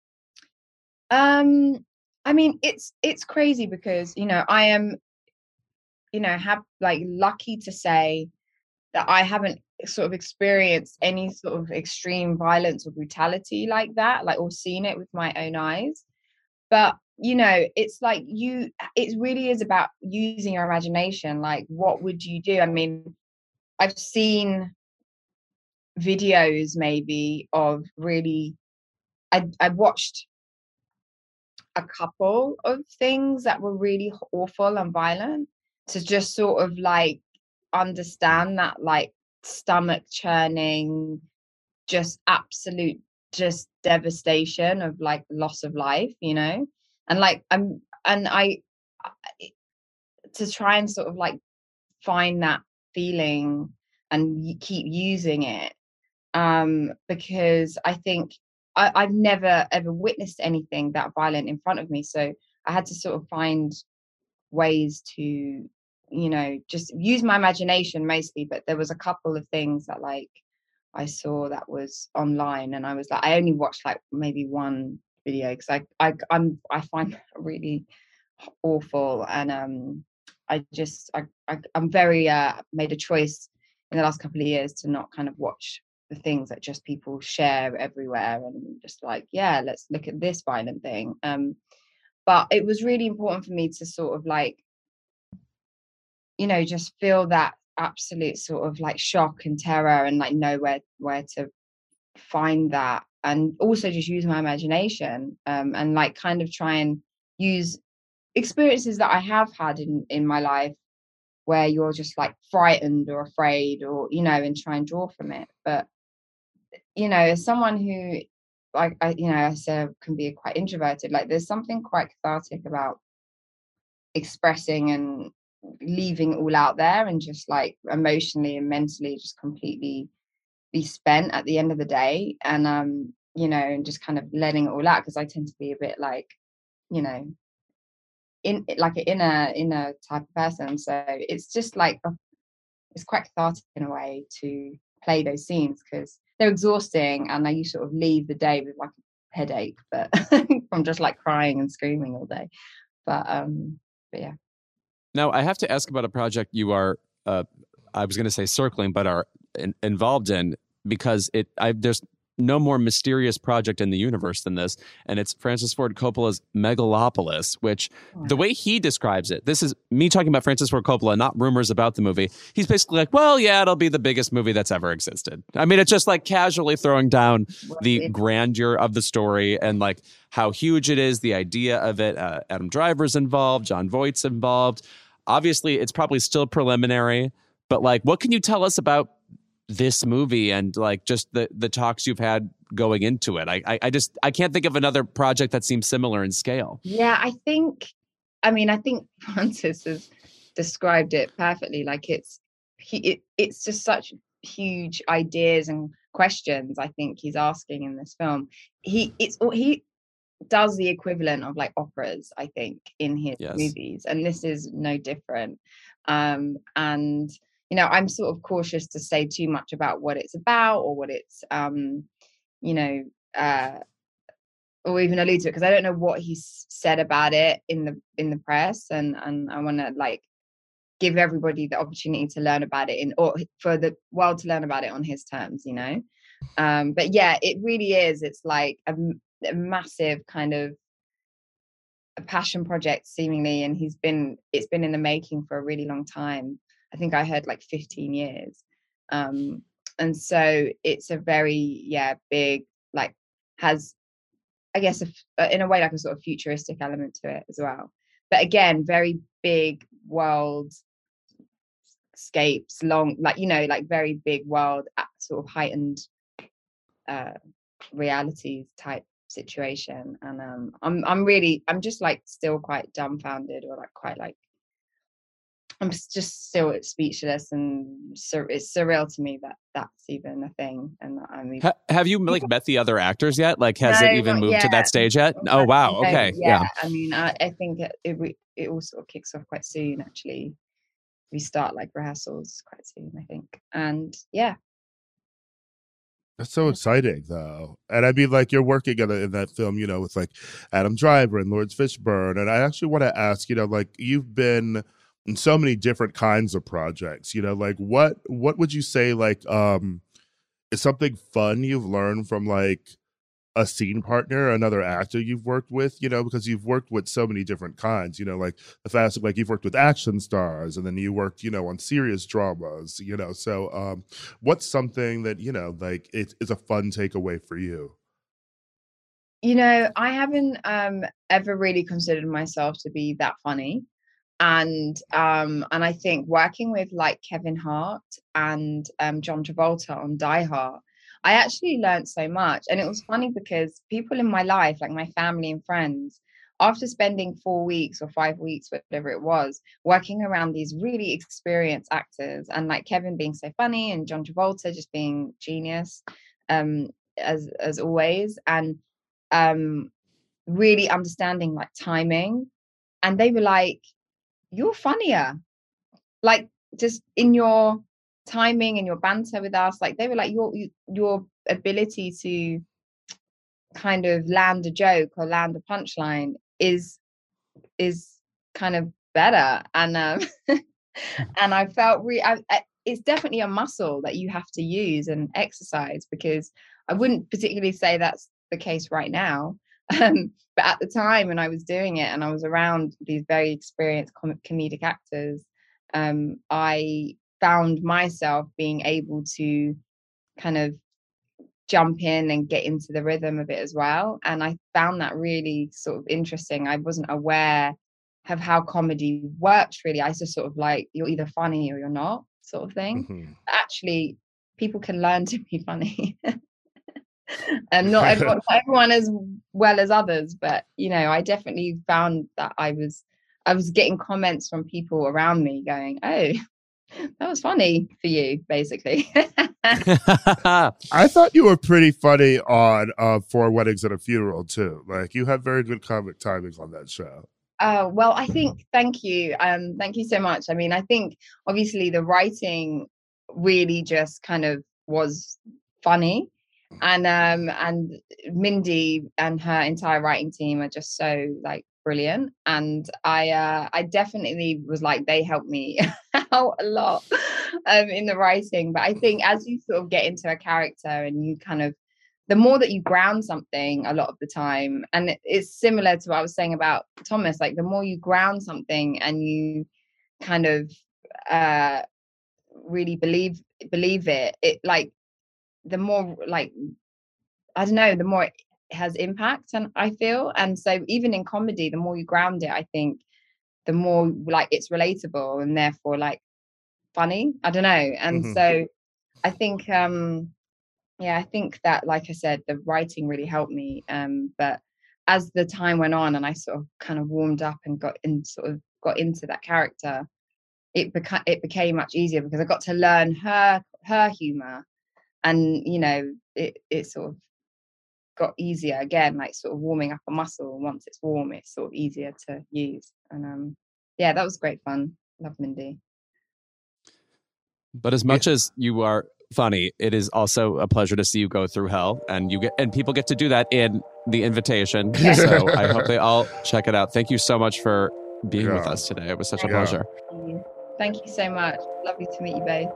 I mean, it's crazy because, you know, I am, you know, have like lucky to say that I haven't sort of experienced any sort of extreme violence or brutality like that, like, or seen it with my own eyes. But you know, it's like it really is about using your imagination. Like, what would you do? I mean, I've seen videos maybe of really, I watched a couple of things that were really awful and violent, to just sort of like understand that like stomach churning, just absolute, just devastation of like loss of life, you know. And like I to try and sort of like find that feeling and keep using it, because I think I've never ever witnessed anything that violent in front of me, so I had to sort of find ways to, you know, just use my imagination mostly. But there was a couple of things that like I saw that was online, and I was like, I only watched like maybe one video because I find that really awful. And I'm very made a choice in the last couple of years to not kind of watch the things that just people share everywhere, and just like, yeah, let's look at this violent thing. But it was really important for me to sort of like, you know, just feel that absolute sort of like shock and terror, and like know where to find that, and also just use my imagination, and like kind of try and use experiences that I have had in my life where you're just like frightened or afraid, or, you know, and try and draw from it. But you know, as someone who, like, you know, I said, can be quite introverted, like there's something quite cathartic about expressing and leaving it all out there and just like emotionally and mentally just completely be spent at the end of the day. And you know, and just kind of letting it all out, because I tend to be a bit like, you know, in like an inner type of person. So it's just like it's quite cathartic in a way to play those scenes, because they're exhausting, and you sort of leave the day with like a headache, but from just like crying and screaming all day. But yeah. Now, I have to ask about a project you are, I was going to say circling, but are involved in, because there's no more mysterious project in the universe than this, and it's Francis Ford Coppola's Megalopolis, which the way he describes it, this is me talking about Francis Ford Coppola, not rumors about the movie. He's basically like, well, yeah, it'll be the biggest movie that's ever existed. I mean, it's just like casually throwing down the grandeur of the story and like how huge it is, the idea of it. Adam Driver's involved, Jon Voight's involved. Obviously, it's probably still preliminary, but like, what can you tell us about this movie and like just the talks you've had going into it? I can't think of another project that seems similar in scale. Yeah, I think Francis has described it perfectly. Like it's just such huge ideas and questions I think he's asking in this film. He does the equivalent of like operas, I think, in his movies, and this is no different. And you know, I'm sort of cautious to say too much about what it's about or what it's, you know, or even allude to it, because I don't know what he's said about it in the press, and I want to like give everybody the opportunity to learn about it or for the world to learn about it on his terms, you know. But yeah, it really is. It's like a massive kind of a passion project seemingly, and it's been in the making for a really long time. I think I heard like 15 years. And so it's a very, big, like has, I guess, in a way, like a sort of futuristic element to it as well. But again, very big world scapes, long, like, you know, like very big world, sort of heightened realities type situation. And I'm just like still quite dumbfounded, or like quite like, I'm just still speechless, and it's surreal to me that that's even a thing. And I mean, have you like met the other actors yet? Like, has it even moved to that stage yet? Oh wow, okay, yeah. I mean, I think it all sort of kicks off quite soon. Actually, we start like rehearsals quite soon, I think, and yeah. That's so exciting, though. And I mean, like, you're working in that film, you know, with like Adam Driver and Lawrence Fishburne. And I actually want to ask, you know, like, you've been in so many different kinds of projects, you know, like what would you say, like, is something fun you've learned from like a scene partner, another actor you've worked with, you know, because you've worked with so many different kinds, you know, like the fast, like you've worked with action stars, and then you worked, you know, on serious dramas, you know, so what's something that, you know, like it's a fun takeaway for you? You know, I haven't ever really considered myself to be that funny. And I think working with like Kevin Hart and John Travolta on Die Hard, I actually learned so much. And it was funny because people in my life, like my family and friends, after spending 4 weeks or 5 weeks, whatever it was, working around these really experienced actors, and like Kevin being so funny and John Travolta just being genius, as always, and really understanding like timing. And they were like, you're funnier, like just in your timing and your banter with us. Like they were like, your ability to kind of land a joke or land a punchline is kind of better. And and I felt it's definitely a muscle that you have to use and exercise, because I wouldn't particularly say that's the case right now. But at the time when I was doing it and I was around these very experienced comedic actors, I found myself being able to kind of jump in and get into the rhythm of it as well. And I found that really sort of interesting. I wasn't aware of how comedy works, really. I just sort of like, you're either funny or you're not, sort of thing. Mm-hmm. Actually, people can learn to be funny. And not everyone as well as others, but you know, I definitely found that I was I was getting comments from people around me going, "Oh, that was funny for you," basically. I thought you were pretty funny on Four Weddings and a Funeral too. Like you had very good comic timing on that show. Well, I think thank you. Thank you so much. I mean, I think obviously the writing really just kind of was funny, and Mindy and her entire writing team are just so like brilliant. And I definitely was like, they helped me out a lot in the writing. But I think as you sort of get into a character and you kind of, the more that you ground something a lot of the time, and it's similar to what I was saying about Thomas, like the more you ground something and you kind of really believe it like the more like, I don't know, the more it has impact, and I feel. And so even in comedy, the more you ground it, I think the more like it's relatable and therefore like funny. I don't know. And so I think I think that, like I said, the writing really helped me. But as the time went on and I sort of kind of warmed up and got into that character, it became much easier because I got to learn her humor, and you know, it sort of got easier again, like sort of warming up a muscle. Once it's warm, it's sort of easier to use. And yeah, that was great fun. Love Mindy. But as much as you are funny, it is also a pleasure to see you go through hell, and people get to do that in The Invitation. So I hope they all check it out. Thank you so much for being with us today. It was such a pleasure. Thank you so much. Lovely to meet you both.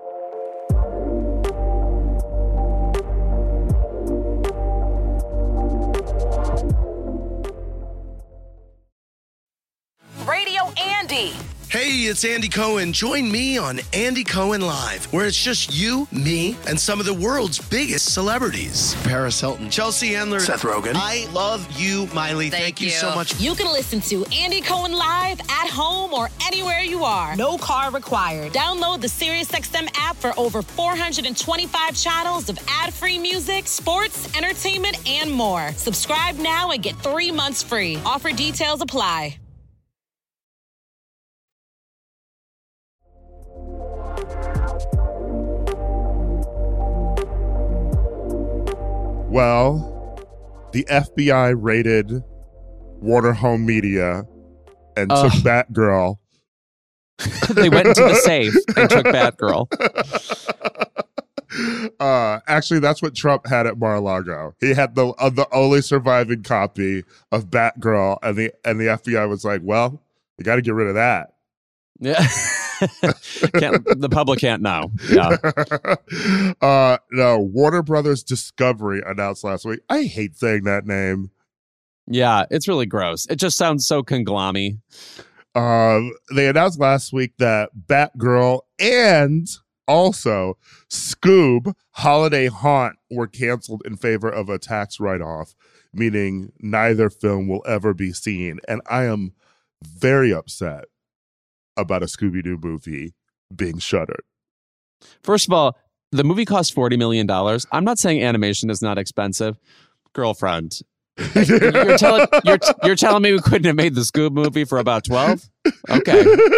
Radio Andy. Hey, it's Andy Cohen. Join me on Andy Cohen Live, where it's just you, me, and some of the world's biggest celebrities. Paris Hilton, Chelsea Handler, Seth Rogen. I love you, Miley. Thank you so much. You can listen to Andy Cohen Live at home or anywhere you are. No car required. Download the SiriusXM app for over 425 channels of ad-free music, sports, entertainment, and more. Subscribe now and get 3 months free. Offer details apply. Well, the FBI raided Warner Home Media and took Batgirl. They went into the safe and took Batgirl. Actually, that's what Trump had at Mar-a-Lago. He had the only surviving copy of Batgirl, and the FBI was like, "Well, you got to get rid of that." Yeah. The public can't know. Yeah. No, Warner Brothers Discovery announced last week. I hate saying that name. Yeah, it's really gross. It just sounds so conglomy. They announced last week that Batgirl and also Scoob Holiday Haunt were canceled in favor of a tax write-off, meaning neither film will ever be seen. And I am very upset about a Scooby-Doo movie being shuttered. First of all, the movie cost $40 million. I'm not saying animation is not expensive. Girlfriend, you're telling me we couldn't have made the Scoob movie for about 12? Okay.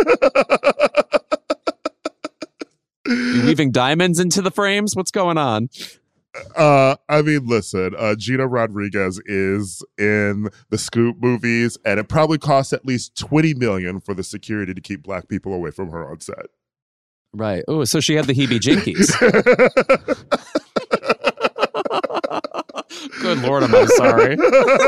You weaving diamonds into the frames? What's going on? I mean, listen, Gina Rodriguez is in the Scoop movies, and it probably costs at least $20 million for the security to keep black people away from her on set. Right. Oh, so she had the heebie-jinkies. Good Lord, am I sorry.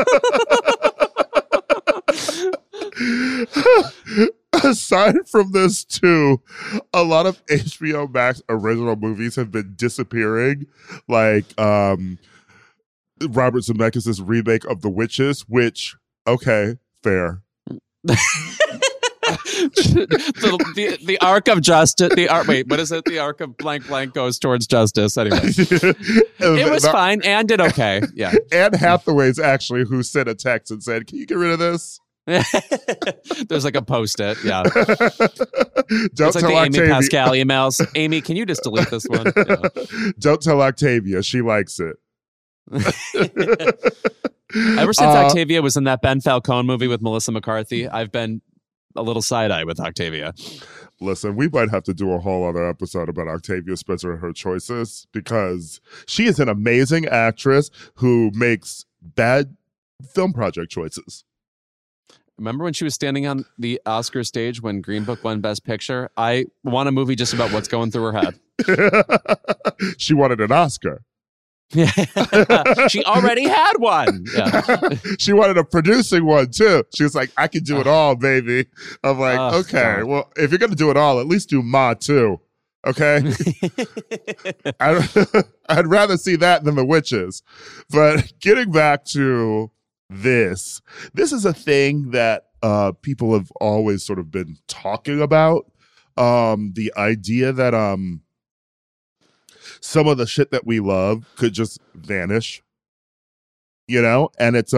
Aside from this, too, a lot of HBO Max original movies have been disappearing, like Robert Zemeckis' remake of The Witches, which, okay, fair. the arc of justice. What is it? The arc of blank blank goes towards justice. Anyway, it was fine. Anne did okay. Yeah, Anne Hathaway's actually who sent a text and said, "Can you get rid of this?" There's like a post-it. Yeah, Don't it's like tell the Octavia. Amy Pascal emails. Amy, can you just delete this one? Yeah. Don't tell Octavia. She likes it. Ever since Octavia was in that Ben Falcone movie with Melissa McCarthy, I've been a little side eye with Octavia. Listen, we might have to do a whole other episode about Octavia Spencer and her choices because she is an amazing actress who makes bad film project choices. Remember when she was standing on the Oscar stage when Green Book won Best Picture? I want a movie just about what's going through her head. She wanted an Oscar. She already had one. Yeah. She wanted a producing one too. She was like, I can do it all, baby. I'm like, okay, God. Well, if you're going to do it all, at least do Ma too. Okay. I'd rather see that than The Witches. But getting back to this is a thing that people have always sort of been talking about. The idea that some of the shit that we love could just vanish, you know? And it's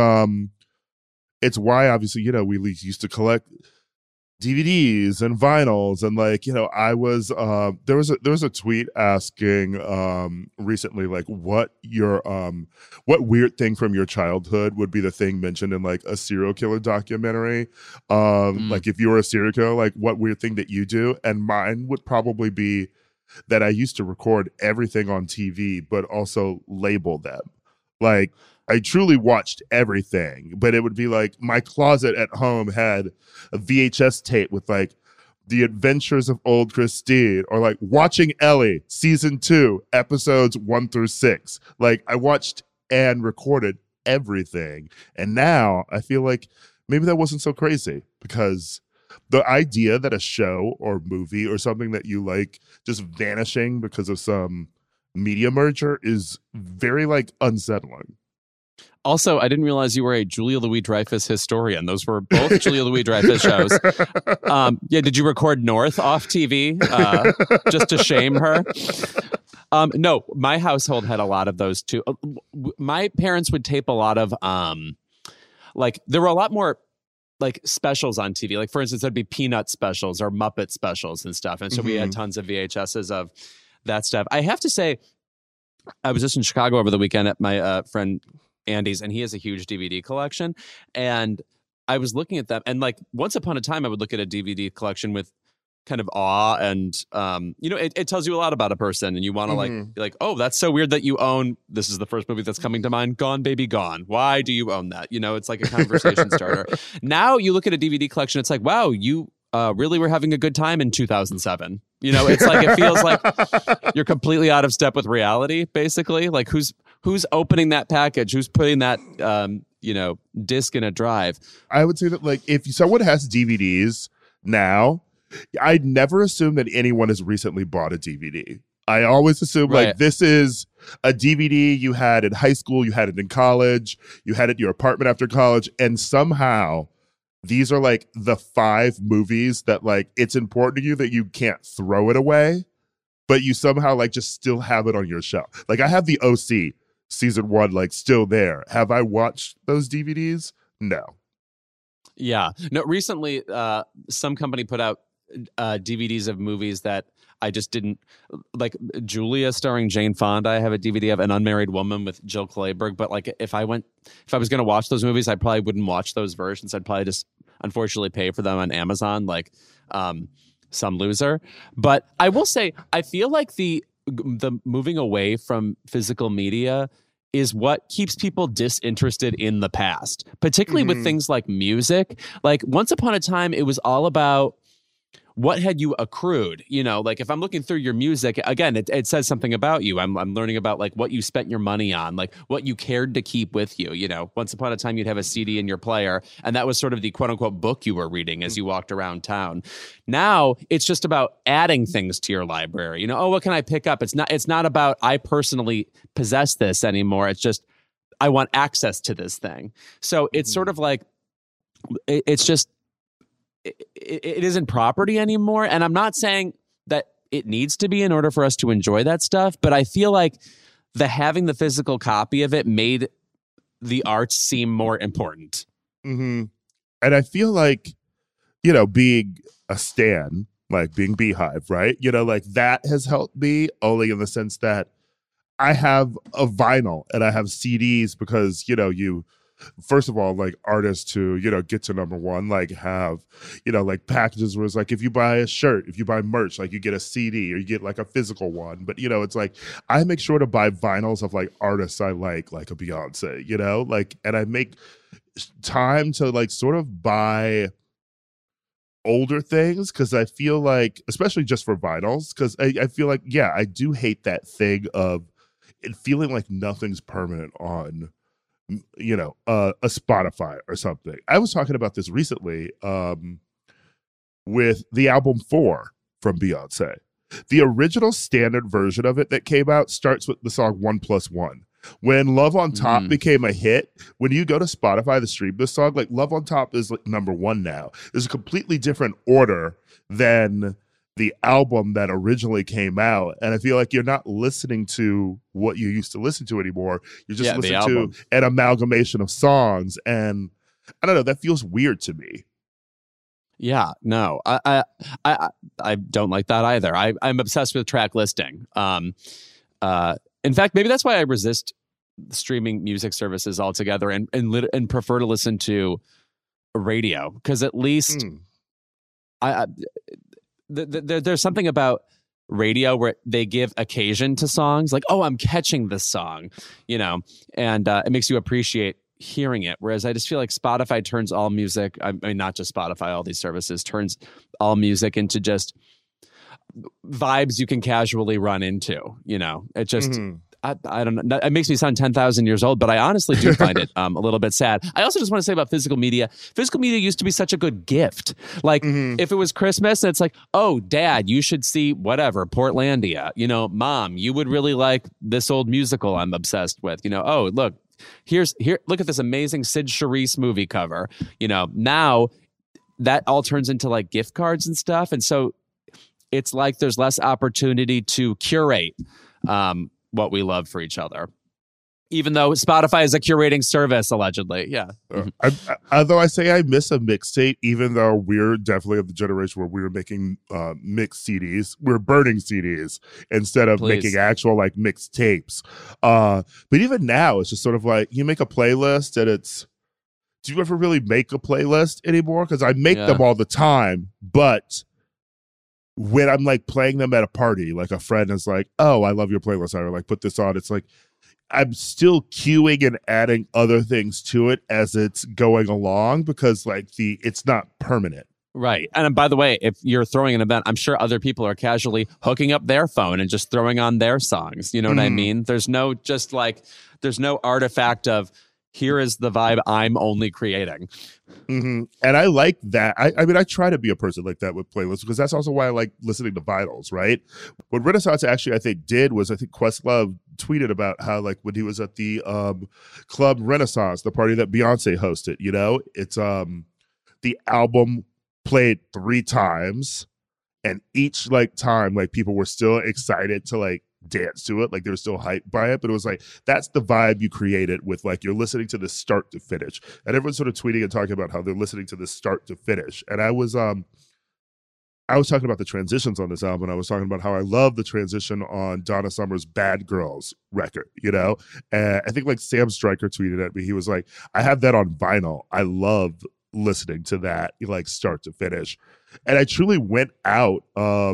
why obviously, you know, we used to collect DVDs and vinyls, and like, you know, I was there was a tweet asking recently like what weird thing from your childhood would be the thing mentioned in like a serial killer documentary. Like if you were a serial killer, like what weird thing that you do? And mine would probably be that I used to record everything on TV, but also label them. Like I truly watched everything, but it would be like my closet at home had a VHS tape with like The Adventures of Old Christine or like Watching Ellie season 2 episodes 1 through 6. Like I watched and recorded everything. And now I feel like maybe that wasn't so crazy because the idea that a show or movie or something that you like just vanishing because of some media merger is very like unsettling. Also, I didn't realize you were a Julia Louis-Dreyfus historian. Those were both Julia Louis-Dreyfus shows. Yeah, did you record North off TV just to shame her? No, my household had a lot of those too. My parents would tape a lot of, like, there were a lot more like specials on TV. Like, for instance, there'd be Peanut specials or Muppet specials and stuff. And so we had tons of VHSs of that stuff. I have to say, I was just in Chicago over the weekend at my friend Andy's, and he has a huge DVD collection. And I was looking at them, and like once upon a time, I would look at a DVD collection with kind of awe, and you know, it tells you a lot about a person, and you want to like be like, oh, that's so weird that you own. This is the first movie that's coming to mind. Gone Baby Gone. Why do you own that? You know, it's like a conversation starter. Now you look at a DVD collection, it's like, wow, you really were having a good time in 2007. You know, it's like it feels like you're completely out of step with reality. Basically, like who's opening that package? Who's putting that you know, disc in a drive? I would say that like if someone has DVDs now, I'd never assume that anyone has recently bought a DVD. I always assume like this is a DVD you had in high school, you had it in college, you had it in your apartment after college, and somehow these are like the 5 movies that like it's important to you that you can't throw it away, but you somehow like just still have it on your shelf. Like I have the OC season 1 like still there. Have I watched those DVDs? No. Yeah. No, recently some company put out DVDs of movies that I just didn't like. Julia starring Jane Fonda, I have a DVD of. An Unmarried Woman with Jill Clayburgh. But like if I was going to watch those movies, I probably wouldn't watch those versions. I'd probably just unfortunately pay for them on Amazon, like some loser. But I will say, I feel like the moving away from physical media is what keeps people disinterested in the past, particularly with things like music. Like once upon a time, it was all about what had you accrued? You know, like if I'm looking through your music, again, it says something about you. I'm learning about like what you spent your money on, like what you cared to keep with you. You know, once upon a time, you'd have a CD in your player, and that was sort of the quote unquote book you were reading as you walked around town. Now it's just about adding things to your library. You know, oh, what can I pick up? It's not about I personally possess this anymore. It's just I want access to this thing. So it's sort of like it's just. It isn't property anymore. And I'm not saying that it needs to be in order for us to enjoy that stuff, but I feel like having the physical copy of it made the art seem more important. And I feel like, you know, being a stan, like being Beehive, right? You know, like that has helped me only in the sense that I have a vinyl and I have CDs because, you know, you first of all, like artists who, get to number one, like have, like packages where it's like, if you buy a shirt, if you buy merch, like you get a CD or you get like a physical one. But, it's like, I make sure to buy vinyls of like artists I like a Beyonce, like, and I make time to like sort of buy older things because I feel like, especially just for vinyls, because I feel like, I do hate that thing of it feeling like nothing's permanent on a Spotify or something. I was talking about this recently with the album 4 from Beyonce. The original standard version of it that came out starts with the song 1+1. When Love on Top became a hit, when you go to Spotify to stream this song, like Love on Top is like number 1 now. There's a completely different order than the album that originally came out. And I feel like you're not listening to what you used to listen to anymore. You're just listening to an amalgamation of songs. And I don't know, that feels weird to me. Yeah, no, I don't like that either. I'm obsessed with track listing. In fact, maybe that's why I resist streaming music services altogether and prefer to listen to radio, because at least there's something about radio where they give occasion to songs, like, oh, I'm catching this song, and it makes you appreciate hearing it. Whereas I just feel like Spotify turns all music, I mean, not just Spotify, all these services turns all music into just vibes you can casually run into, it just, I don't know. It makes me sound 10,000 years old, but I honestly do find it a little bit sad. I also just want to say about physical media used to be such a good gift. Like if it was Christmas, it's like, oh, Dad, you should see whatever, Portlandia. Mom, you would really like this old musical I'm obsessed with. Oh, look, look at this amazing Sid Charisse movie cover. Now that all turns into like gift cards and stuff. And so it's like there's less opportunity to curate what we love for each other, even though Spotify is a curating service, allegedly. Yeah. Although I say I miss a mixtape, even though we're definitely of the generation where we were making mixed CDs. We're burning CDs instead of making actual like mixed tapes. But even now, it's just sort of like you make a playlist and do you ever really make a playlist anymore? Because I make them all the time, but when I'm like playing them at a party, like a friend is like, oh, I love your playlist, I like put this on. It's like I'm still queuing and adding other things to it as it's going along because like it's not permanent. Right. And by the way, if you're throwing an event, I'm sure other people are casually hooking up their phone and just throwing on their songs. You know what I mean? There's no artifact of here is the vibe I'm only creating. And I like that. I mean, I try to be a person like that with playlists because that's also why I like listening to vinyls, right? What Renaissance actually, I think, did was I think Questlove tweeted about how like when he was at the Club Renaissance, the party that Beyonce hosted, it's the album played 3 times and each like time like people were still excited to like dance to it, like they were still hyped by it, but it was like that's the vibe you created with like you're listening to this start to finish, and everyone's sort of tweeting and talking about how they're listening to this start to finish. And I was talking about the transitions on this album, and I was talking about how I love the transition on Donna Summer's Bad Girls record, and I think like Sam Stryker tweeted at me, he was like, I have that on vinyl, I love listening to that like start to finish. And I truly went out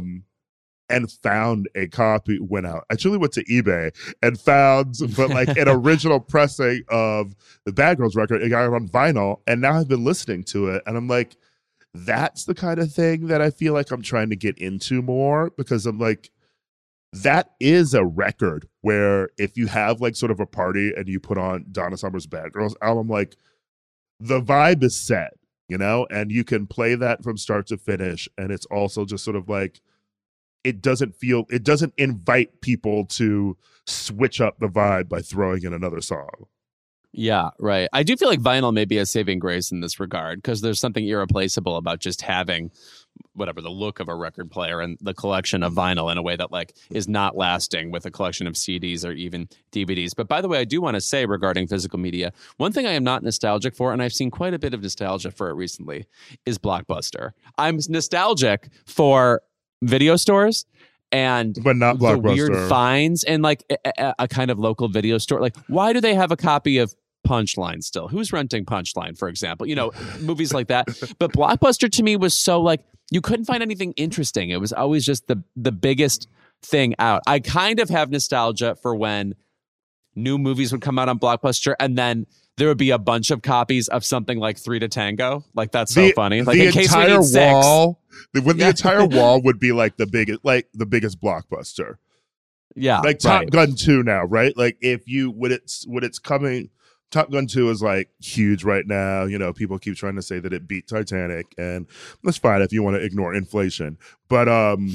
and found a copy, I truly went to eBay and found but like an original pressing of the Bad Girls record. It got it on vinyl, and now I've been listening to it, and I'm like, that's the kind of thing that I feel like I'm trying to get into more, because I'm like, that is a record where if you have like sort of a party and you put on Donna Summer's Bad Girls album, like the vibe is set, and you can play that from start to finish, and it's also just sort of like, it doesn't invite people to switch up the vibe by throwing in another song. Yeah, right. I do feel like vinyl may be a saving grace in this regard, because there's something irreplaceable about just having whatever the look of a record player and the collection of vinyl in a way that like is not lasting with a collection of CDs or even DVDs. But by the way, I do want to say regarding physical media, one thing I am not nostalgic for, and I've seen quite a bit of nostalgia for it recently, is Blockbuster. I'm nostalgic for video stores but not the weird finds and like a kind of local video store. Like, why do they have a copy of Punchline still? Who's renting Punchline, for example? You know, movies like that. But Blockbuster to me was so like, you couldn't find anything interesting. It was always just the biggest thing out. I kind of have nostalgia for when new movies would come out on Blockbuster and then there would be a bunch of copies of something like 3 to Tango. Like, that's so funny. Like, the in case entire we need 6. wall, when the entire wall would be like the biggest Blockbuster. Yeah, like Top Gun 2 now, right? Like if you when it's coming, Top Gun 2 is like huge right now. You know, people keep trying to say that it beat Titanic, and that's fine if you want to ignore inflation. But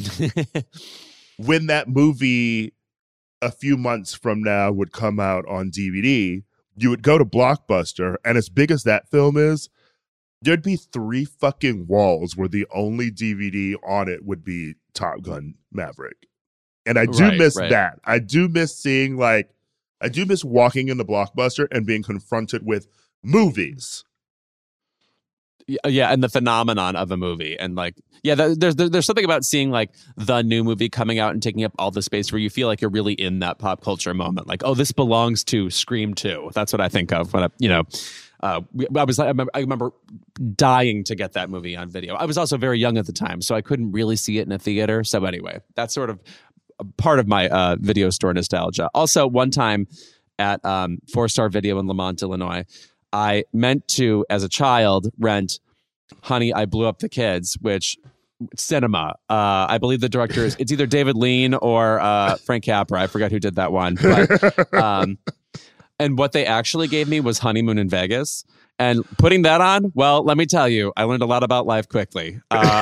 when that movie a few months from now would come out on DVD, you would go to Blockbuster, and as big as that film is, there'd be 3 fucking walls where the only DVD on it would be Top Gun Maverick. And I do miss that. I do miss seeing I do miss walking into Blockbuster and being confronted with movies. Yeah, and the phenomenon of a movie. And like, yeah, there's something about seeing like the new movie coming out and taking up all the space where you feel like you're really in that pop culture moment. Like, oh, this belongs to Scream 2. That's what I think of when I remember dying to get that movie on video. I was also very young at the time, so I couldn't really see it in a theater. So anyway, that's sort of part of my video store nostalgia. Also, one time at 4-Star Video in Lamont, Illinois, I meant to, as a child, rent Honey, I Blew Up the Kids, which cinema. I believe the director is, it's either David Lean or Frank Capra. I forgot who did that one. But, and what they actually gave me was Honeymoon in Vegas. And putting that on, well, let me tell you, I learned a lot about life quickly.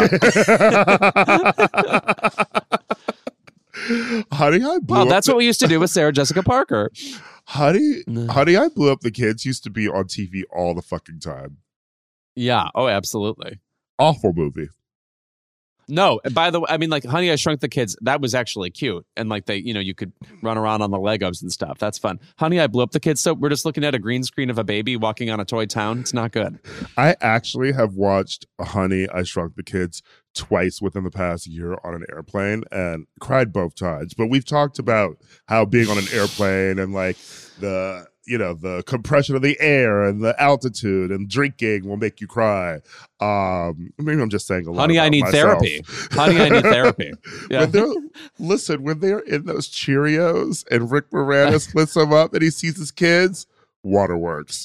Honey, I Blew Up. That's what we used to do with Sarah Jessica Parker. Honey, I Blew Up the Kids used to be on TV all the fucking time. Yeah. Oh, absolutely. Awful movie. No, by the way, I mean, like, Honey, I Shrunk the Kids, that was actually cute. And like you could run around on the Legos and stuff. That's fun. Honey, I Blew Up the Kids. So we're just looking at a green screen of a baby walking on a toy town. It's not good. I actually have watched Honey, I Shrunk the Kids twice within the past year on an airplane and cried both times. But we've talked about how being on an airplane and like the compression of the air and the altitude and drinking will make you cry. Maybe I'm just saying a lot. Honey, I need therapy. Honey, I need therapy. Yeah. When they're in those Cheerios and Rick Moranis splits them up and he sees his kids, Waterworks.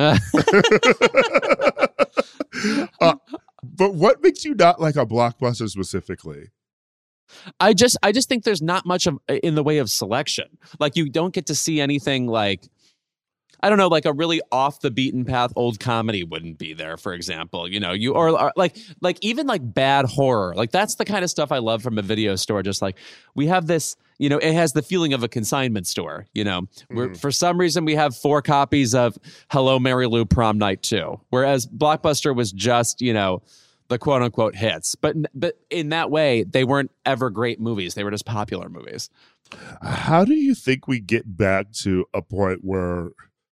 But what makes you not like a Blockbuster specifically? I just think there's not much in the way of selection. Like, you don't get to see anything like, I don't know, like a really off the beaten path old comedy wouldn't be there, for example. Or like even like bad horror. Like, that's the kind of stuff I love from a video store. Just like, we have this, it has the feeling of a consignment store. Where for some reason we have 4 copies of Hello, Mary Lou Prom Night 2, whereas Blockbuster was just the quote unquote hits. But in that way, they weren't ever great movies. They were just popular movies. How do you think we get back to a point where,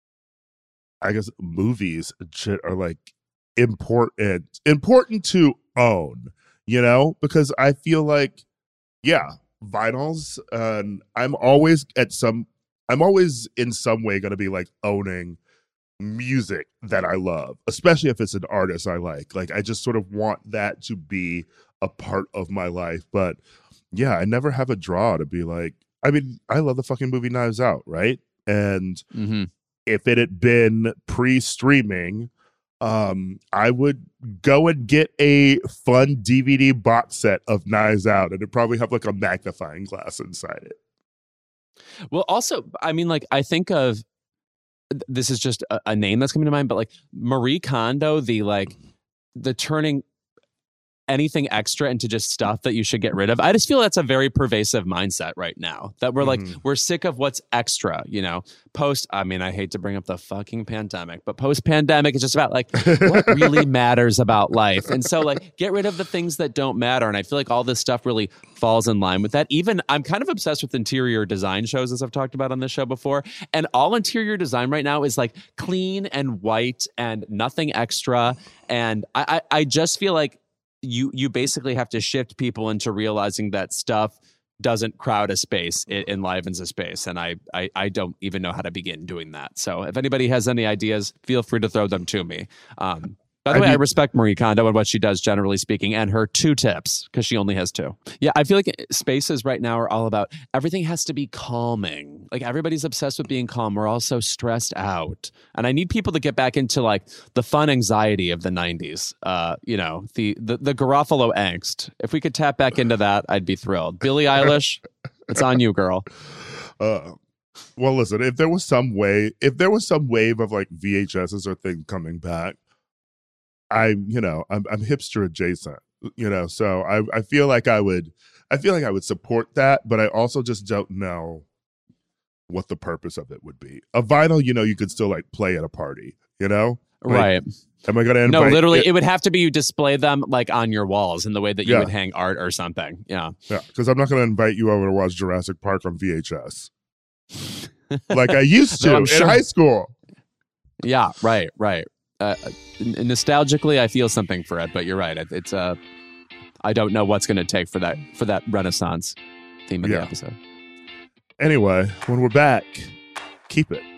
I guess, movies are like important to own, because I feel like, yeah, vinyls, and I'm always in some way going to be like owning music that I love, especially if it's an artist I like. Like, I just sort of want that to be a part of my life. But yeah, I never have a draw to be like, I mean, I love the fucking movie Knives Out, right? And if it had been pre-streaming, I would go and get a fun DVD box set of Knives Out, and it'd probably have like a magnifying glass inside it. Well, also, I mean, like, I think of, this is just a name that's coming to mind, but like Marie Kondo, the turning anything extra into just stuff that you should get rid of. I just feel that's a very pervasive mindset right now, that we're like, we're sick of what's extra, I mean, I hate to bring up the fucking pandemic, but post-pandemic, it's just about like, what really matters about life? And so like, get rid of the things that don't matter. And I feel like all this stuff really falls in line with that. Even I'm kind of obsessed with interior design shows, as I've talked about on this show before. And all interior design right now is like clean and white and nothing extra. And I just feel like you basically have to shift people into realizing that stuff doesn't crowd a space, it enlivens a space. And I don't even know how to begin doing that. So if anybody has any ideas, feel free to throw them to me. By the way, I respect Marie Kondo and what she does, generally speaking, and her 2 tips, because she only has 2. Yeah, I feel like spaces right now are all about everything has to be calming. Like everybody's obsessed with being calm. We're all so stressed out. And I need people to get back into like the fun anxiety of the 90s. The Garofalo angst. If we could tap back into that, I'd be thrilled. Billie Eilish, it's on you, girl. Well, listen, if there was some wave of like VHSs or things coming back, I'm hipster adjacent, so I feel like I would support that, but I also just don't know what the purpose of it would be. A vinyl, you could still like play at a party, right. Am I going to invite? No, literally, it would have to be you display them like on your walls in the way that you would hang art or something. Yeah. Yeah, because I'm not going to invite you over to watch Jurassic Park on VHS like I used to in high school. Yeah, right. Nostalgically, I feel something for it, but you're right. It's I don't know what's going to take for that Renaissance theme of the episode. Anyway, when we're back, keep it.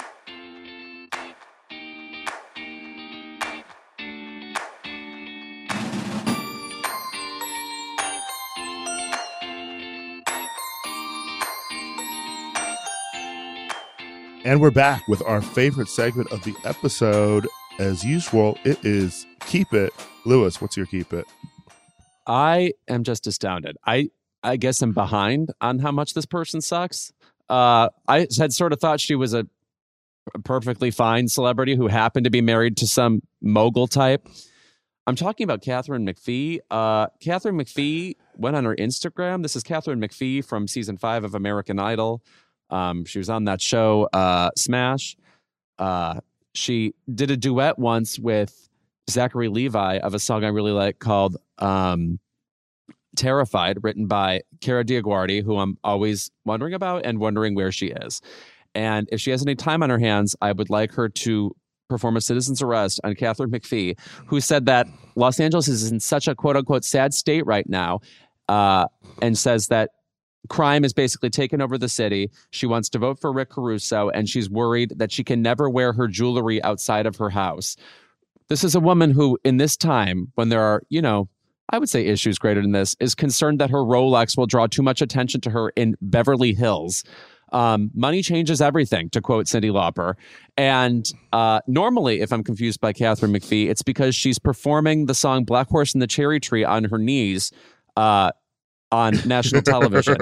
And we're back with our favorite segment of the episode. As usual, it is Keep It. Lewis, what's your Keep It? I am just astounded. I guess I'm behind on how much this person sucks. I had sort of thought she was a perfectly fine celebrity who happened to be married to some mogul type. I'm talking about Katharine McPhee. Katharine McPhee went on her Instagram. This is Katharine McPhee from season 5 of American Idol. She was on that show, Smash. She did a duet once with Zachary Levi of a song I really like called Terrified, written by Cara Diaguardi, who I'm always wondering about and wondering where she is. And if she has any time on her hands, I would like her to perform a citizen's arrest on Katharine McPhee, who said that Los Angeles is in such a quote-unquote sad state right now, and says that crime has basically taken over the city. She wants to vote for Rick Caruso, and she's worried that she can never wear her jewelry outside of her house. This is a woman who, in this time, when there are, I would say issues greater than this, is concerned that her Rolex will draw too much attention to her in Beverly Hills. Money changes everything, to quote Cyndi Lauper. And normally, if I'm confused by Katharine McPhee, it's because she's performing the song Black Horse and the Cherry Tree on her knees, on national television.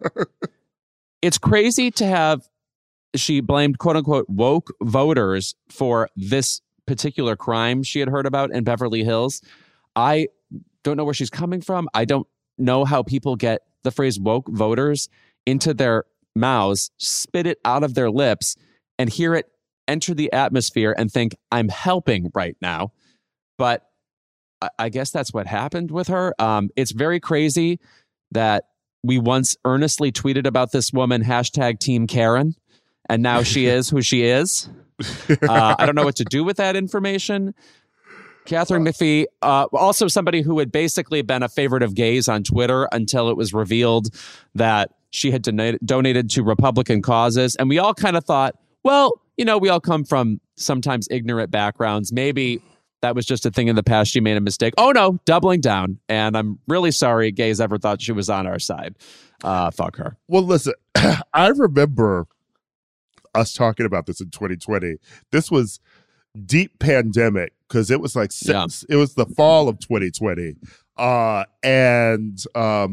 It's crazy to have, she blamed quote unquote woke voters for this particular crime she had heard about in Beverly Hills. I don't know where she's coming from. I don't know how people get the phrase woke voters into their mouths, spit it out of their lips, and hear it enter the atmosphere and think, I'm helping right now. But I guess that's what happened with her. It's very crazy that we once earnestly tweeted about this woman, hashtag Team Karen, and now she is who she is. I don't know what to do with that information. Katharine McPhee, also somebody who had basically been a favorite of gays on Twitter until it was revealed that she had donated to Republican causes. And we all kind of thought, well, we all come from sometimes ignorant backgrounds. Maybe that was just a thing in the past. She made a mistake. Oh, no, doubling down. And I'm really sorry gays ever thought she was on our side. Fuck her. Well, listen, I remember us talking about this in 2020. This was deep pandemic because it was like it was the fall of 2020. And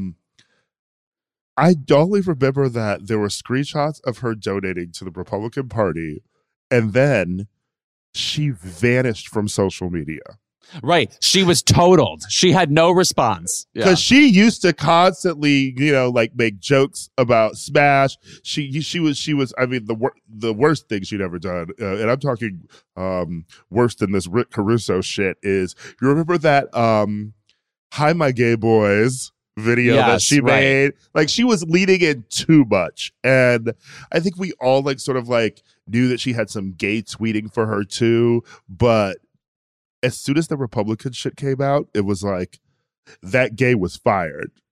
I only remember that there were screenshots of her donating to the Republican Party, and then she vanished from social media. Right. She was totaled. She had no response. Because she used to constantly, make jokes about Smash. She was. I mean, the worst thing she'd ever done, and I'm talking worse than this Rick Caruso shit. Is you remember that "Hi My Gay Boys" video that she made? Like, she was leaning in too much, and I think we all knew that she had some gay tweeting for her too, but as soon as the Republican shit came out, it was like that gay was fired.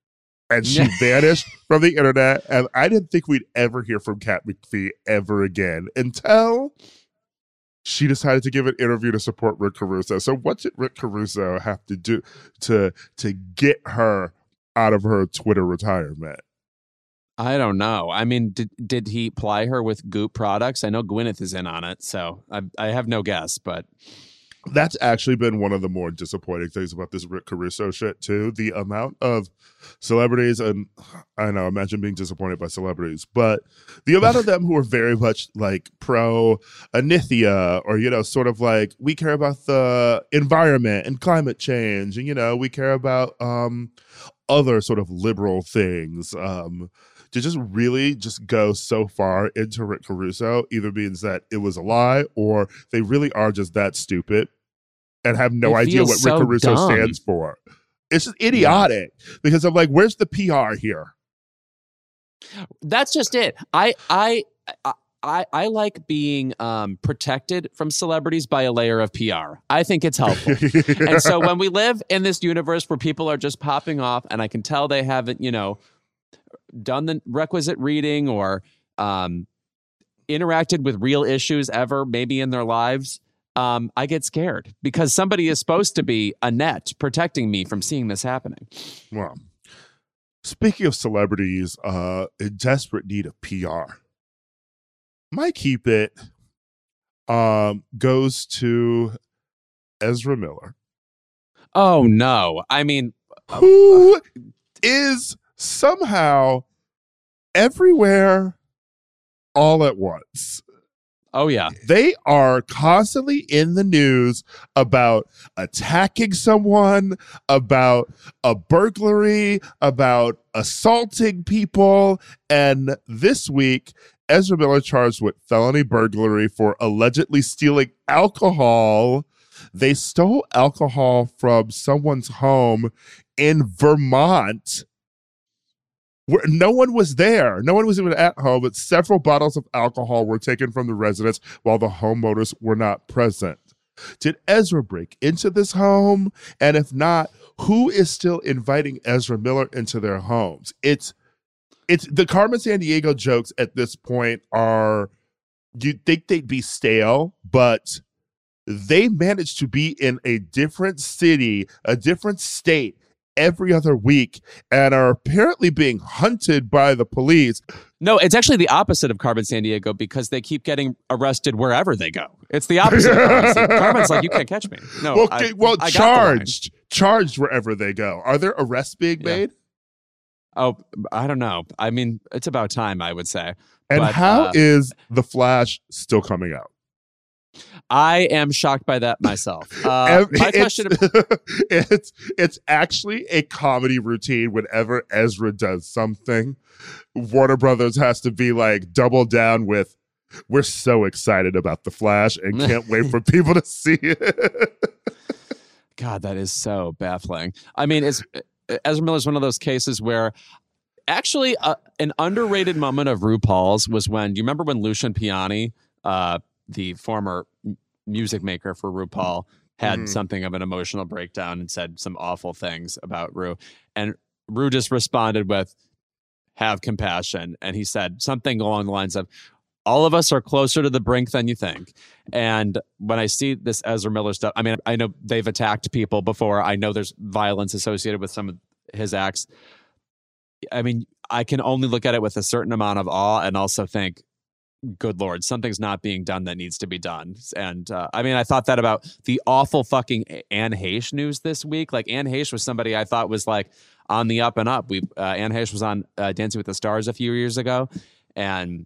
And she vanished from the internet. And I didn't think we'd ever hear from Kat McPhee ever again until she decided to give an interview to support Rick Caruso. So what did Rick Caruso have to do to get her out of her Twitter retirement? I don't know. I mean, did he ply her with Goop products? I know Gwyneth is in on it, so I have no guess, but that's actually been one of the more disappointing things about this Rick Caruso shit too. The amount of celebrities, and I know, imagine being disappointed by celebrities, but the amount of them who are very much like pro Anithia, or, you know, sort of like, we care about the environment and climate change, and, you know, we care about other sort of liberal things, to just really just go so far into Rick Caruso either means that it was a lie or they really are just that stupid and have no idea what Rick Caruso stands for. It's just idiotic because I'm like, where's the PR here? That's just it. I like being protected from celebrities by a layer of PR. I think it's helpful. And so when we live in this universe where people are just popping off and I can tell they haven't, you know, done the requisite reading or interacted with real issues ever, maybe in their lives, I get scared because somebody is supposed to be a net protecting me from seeing this happening. Well, speaking of celebrities in desperate need of PR, my Keep It goes to Ezra Miller. Oh, no. I mean, who is somehow everywhere all at once. Oh, yeah. They are constantly in the news about attacking someone, about a burglary, about assaulting people. And this week, Ezra Miller charged with felony burglary for allegedly stealing alcohol. They stole alcohol from someone's home in Vermont where no one was there. No one was even at home, but several bottles of alcohol were taken from the residence while the homeowners were not present. Did Ezra break into this home? And if not, who is still inviting Ezra Miller into their homes? It's the Carmen Sandiego jokes at this point are, you'd think they'd be stale, but they managed to be in a different city, a different state every other week and are apparently being hunted by the police. No, it's actually the opposite of Carmen Sandiego because they keep getting arrested wherever they go. It's the opposite. Carmen's like, you can't catch me. No, charged wherever they go. Are there arrests being made? Oh, I don't know. I mean, it's about time, I would say. And how is The Flash still coming out? I am shocked by that myself. My question: it's actually a comedy routine. Whenever Ezra does something, Warner Brothers has to be like double down with, "We're so excited about The Flash and can't wait for people to see it." God, that is so baffling. I mean, Ezra Miller is one of those cases where. Actually, an underrated moment of RuPaul's was when, do you remember when Lucian Piani, the former music maker for RuPaul, had something of an emotional breakdown and said some awful things about Ru? And Ru just responded with, have compassion. And he said something along the lines of, all of us are closer to the brink than you think. And when I see this Ezra Miller stuff, I mean, I know they've attacked people before. I know there's violence associated with some of his acts. I mean, I can only look at it with a certain amount of awe and also think, good Lord, something's not being done that needs to be done. And I mean, I thought that about the awful fucking Anne Heche news this week. Like, Anne Heche was somebody I thought was like on the up and up. Anne Heche was on Dancing with the Stars a few years ago. And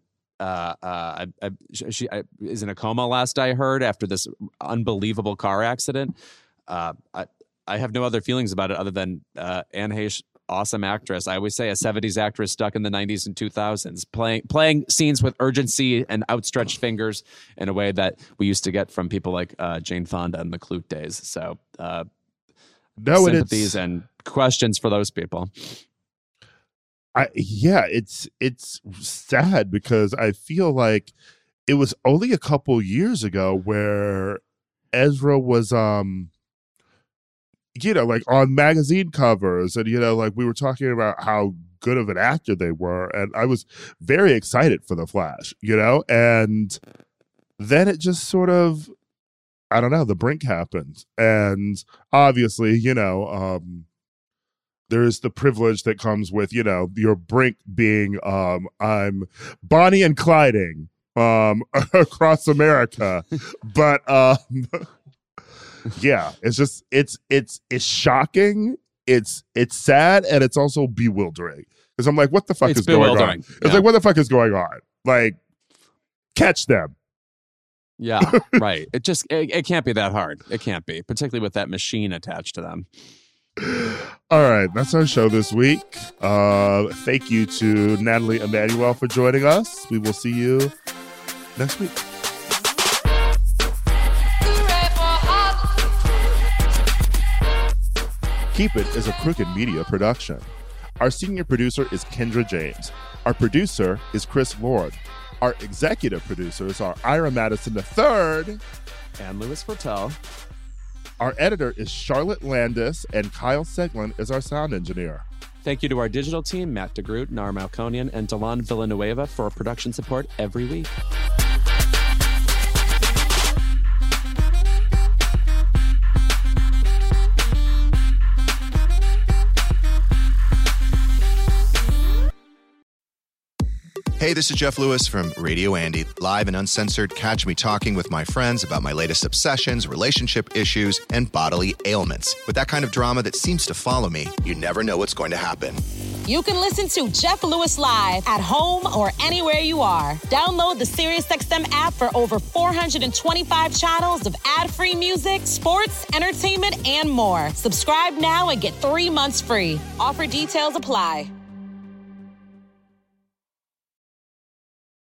she is in a coma last I heard after this unbelievable car accident. I have no other feelings about it other than Anne Heche, awesome actress. I always say a 70s actress stuck in the 90s and 2000s, playing scenes with urgency and outstretched fingers in a way that we used to get from people like Jane Fonda in the Klute days. So sympathies and questions for those people. It's sad because I feel like it was only a couple years ago where Ezra was like on magazine covers, and like we were talking about how good of an actor they were, and I was very excited for The Flash, and then it just sort of, I don't know, the brink happened, and obviously, there's the privilege that comes with, your brink being, I'm Bonnie and Clyding across America, but yeah, it's just it's shocking, it's sad, and it's also bewildering because I'm like, what the fuck is going on? It's like, what the fuck is going on? Like, catch them. Yeah, right. It can't be that hard. It can't be, particularly with that machine attached to them. All right, that's our show this week. Thank you to Natalie Emmanuel for joining us. We will see you next week. Keep It is a Crooked Media production. Our senior producer is Kendra James. Our producer is Chris Lord. Our executive producers are Ira Madison III and Louis Fortel. Our editor is Charlotte Landis, and Kyle Seglin is our sound engineer. Thank you to our digital team, Matt DeGroot, Nar Malconian, and Delon Villanueva for production support every week. Hey, this is Jeff Lewis from Radio Andy, live and uncensored. Catch me talking with my friends about my latest obsessions, relationship issues, and bodily ailments. With that kind of drama that seems to follow me, you never know what's going to happen. You can listen to Jeff Lewis live at home or anywhere you are. Download the SiriusXM app for over 425 channels of ad-free music, sports, entertainment, and more. Subscribe now and get 3 months free. Offer details apply.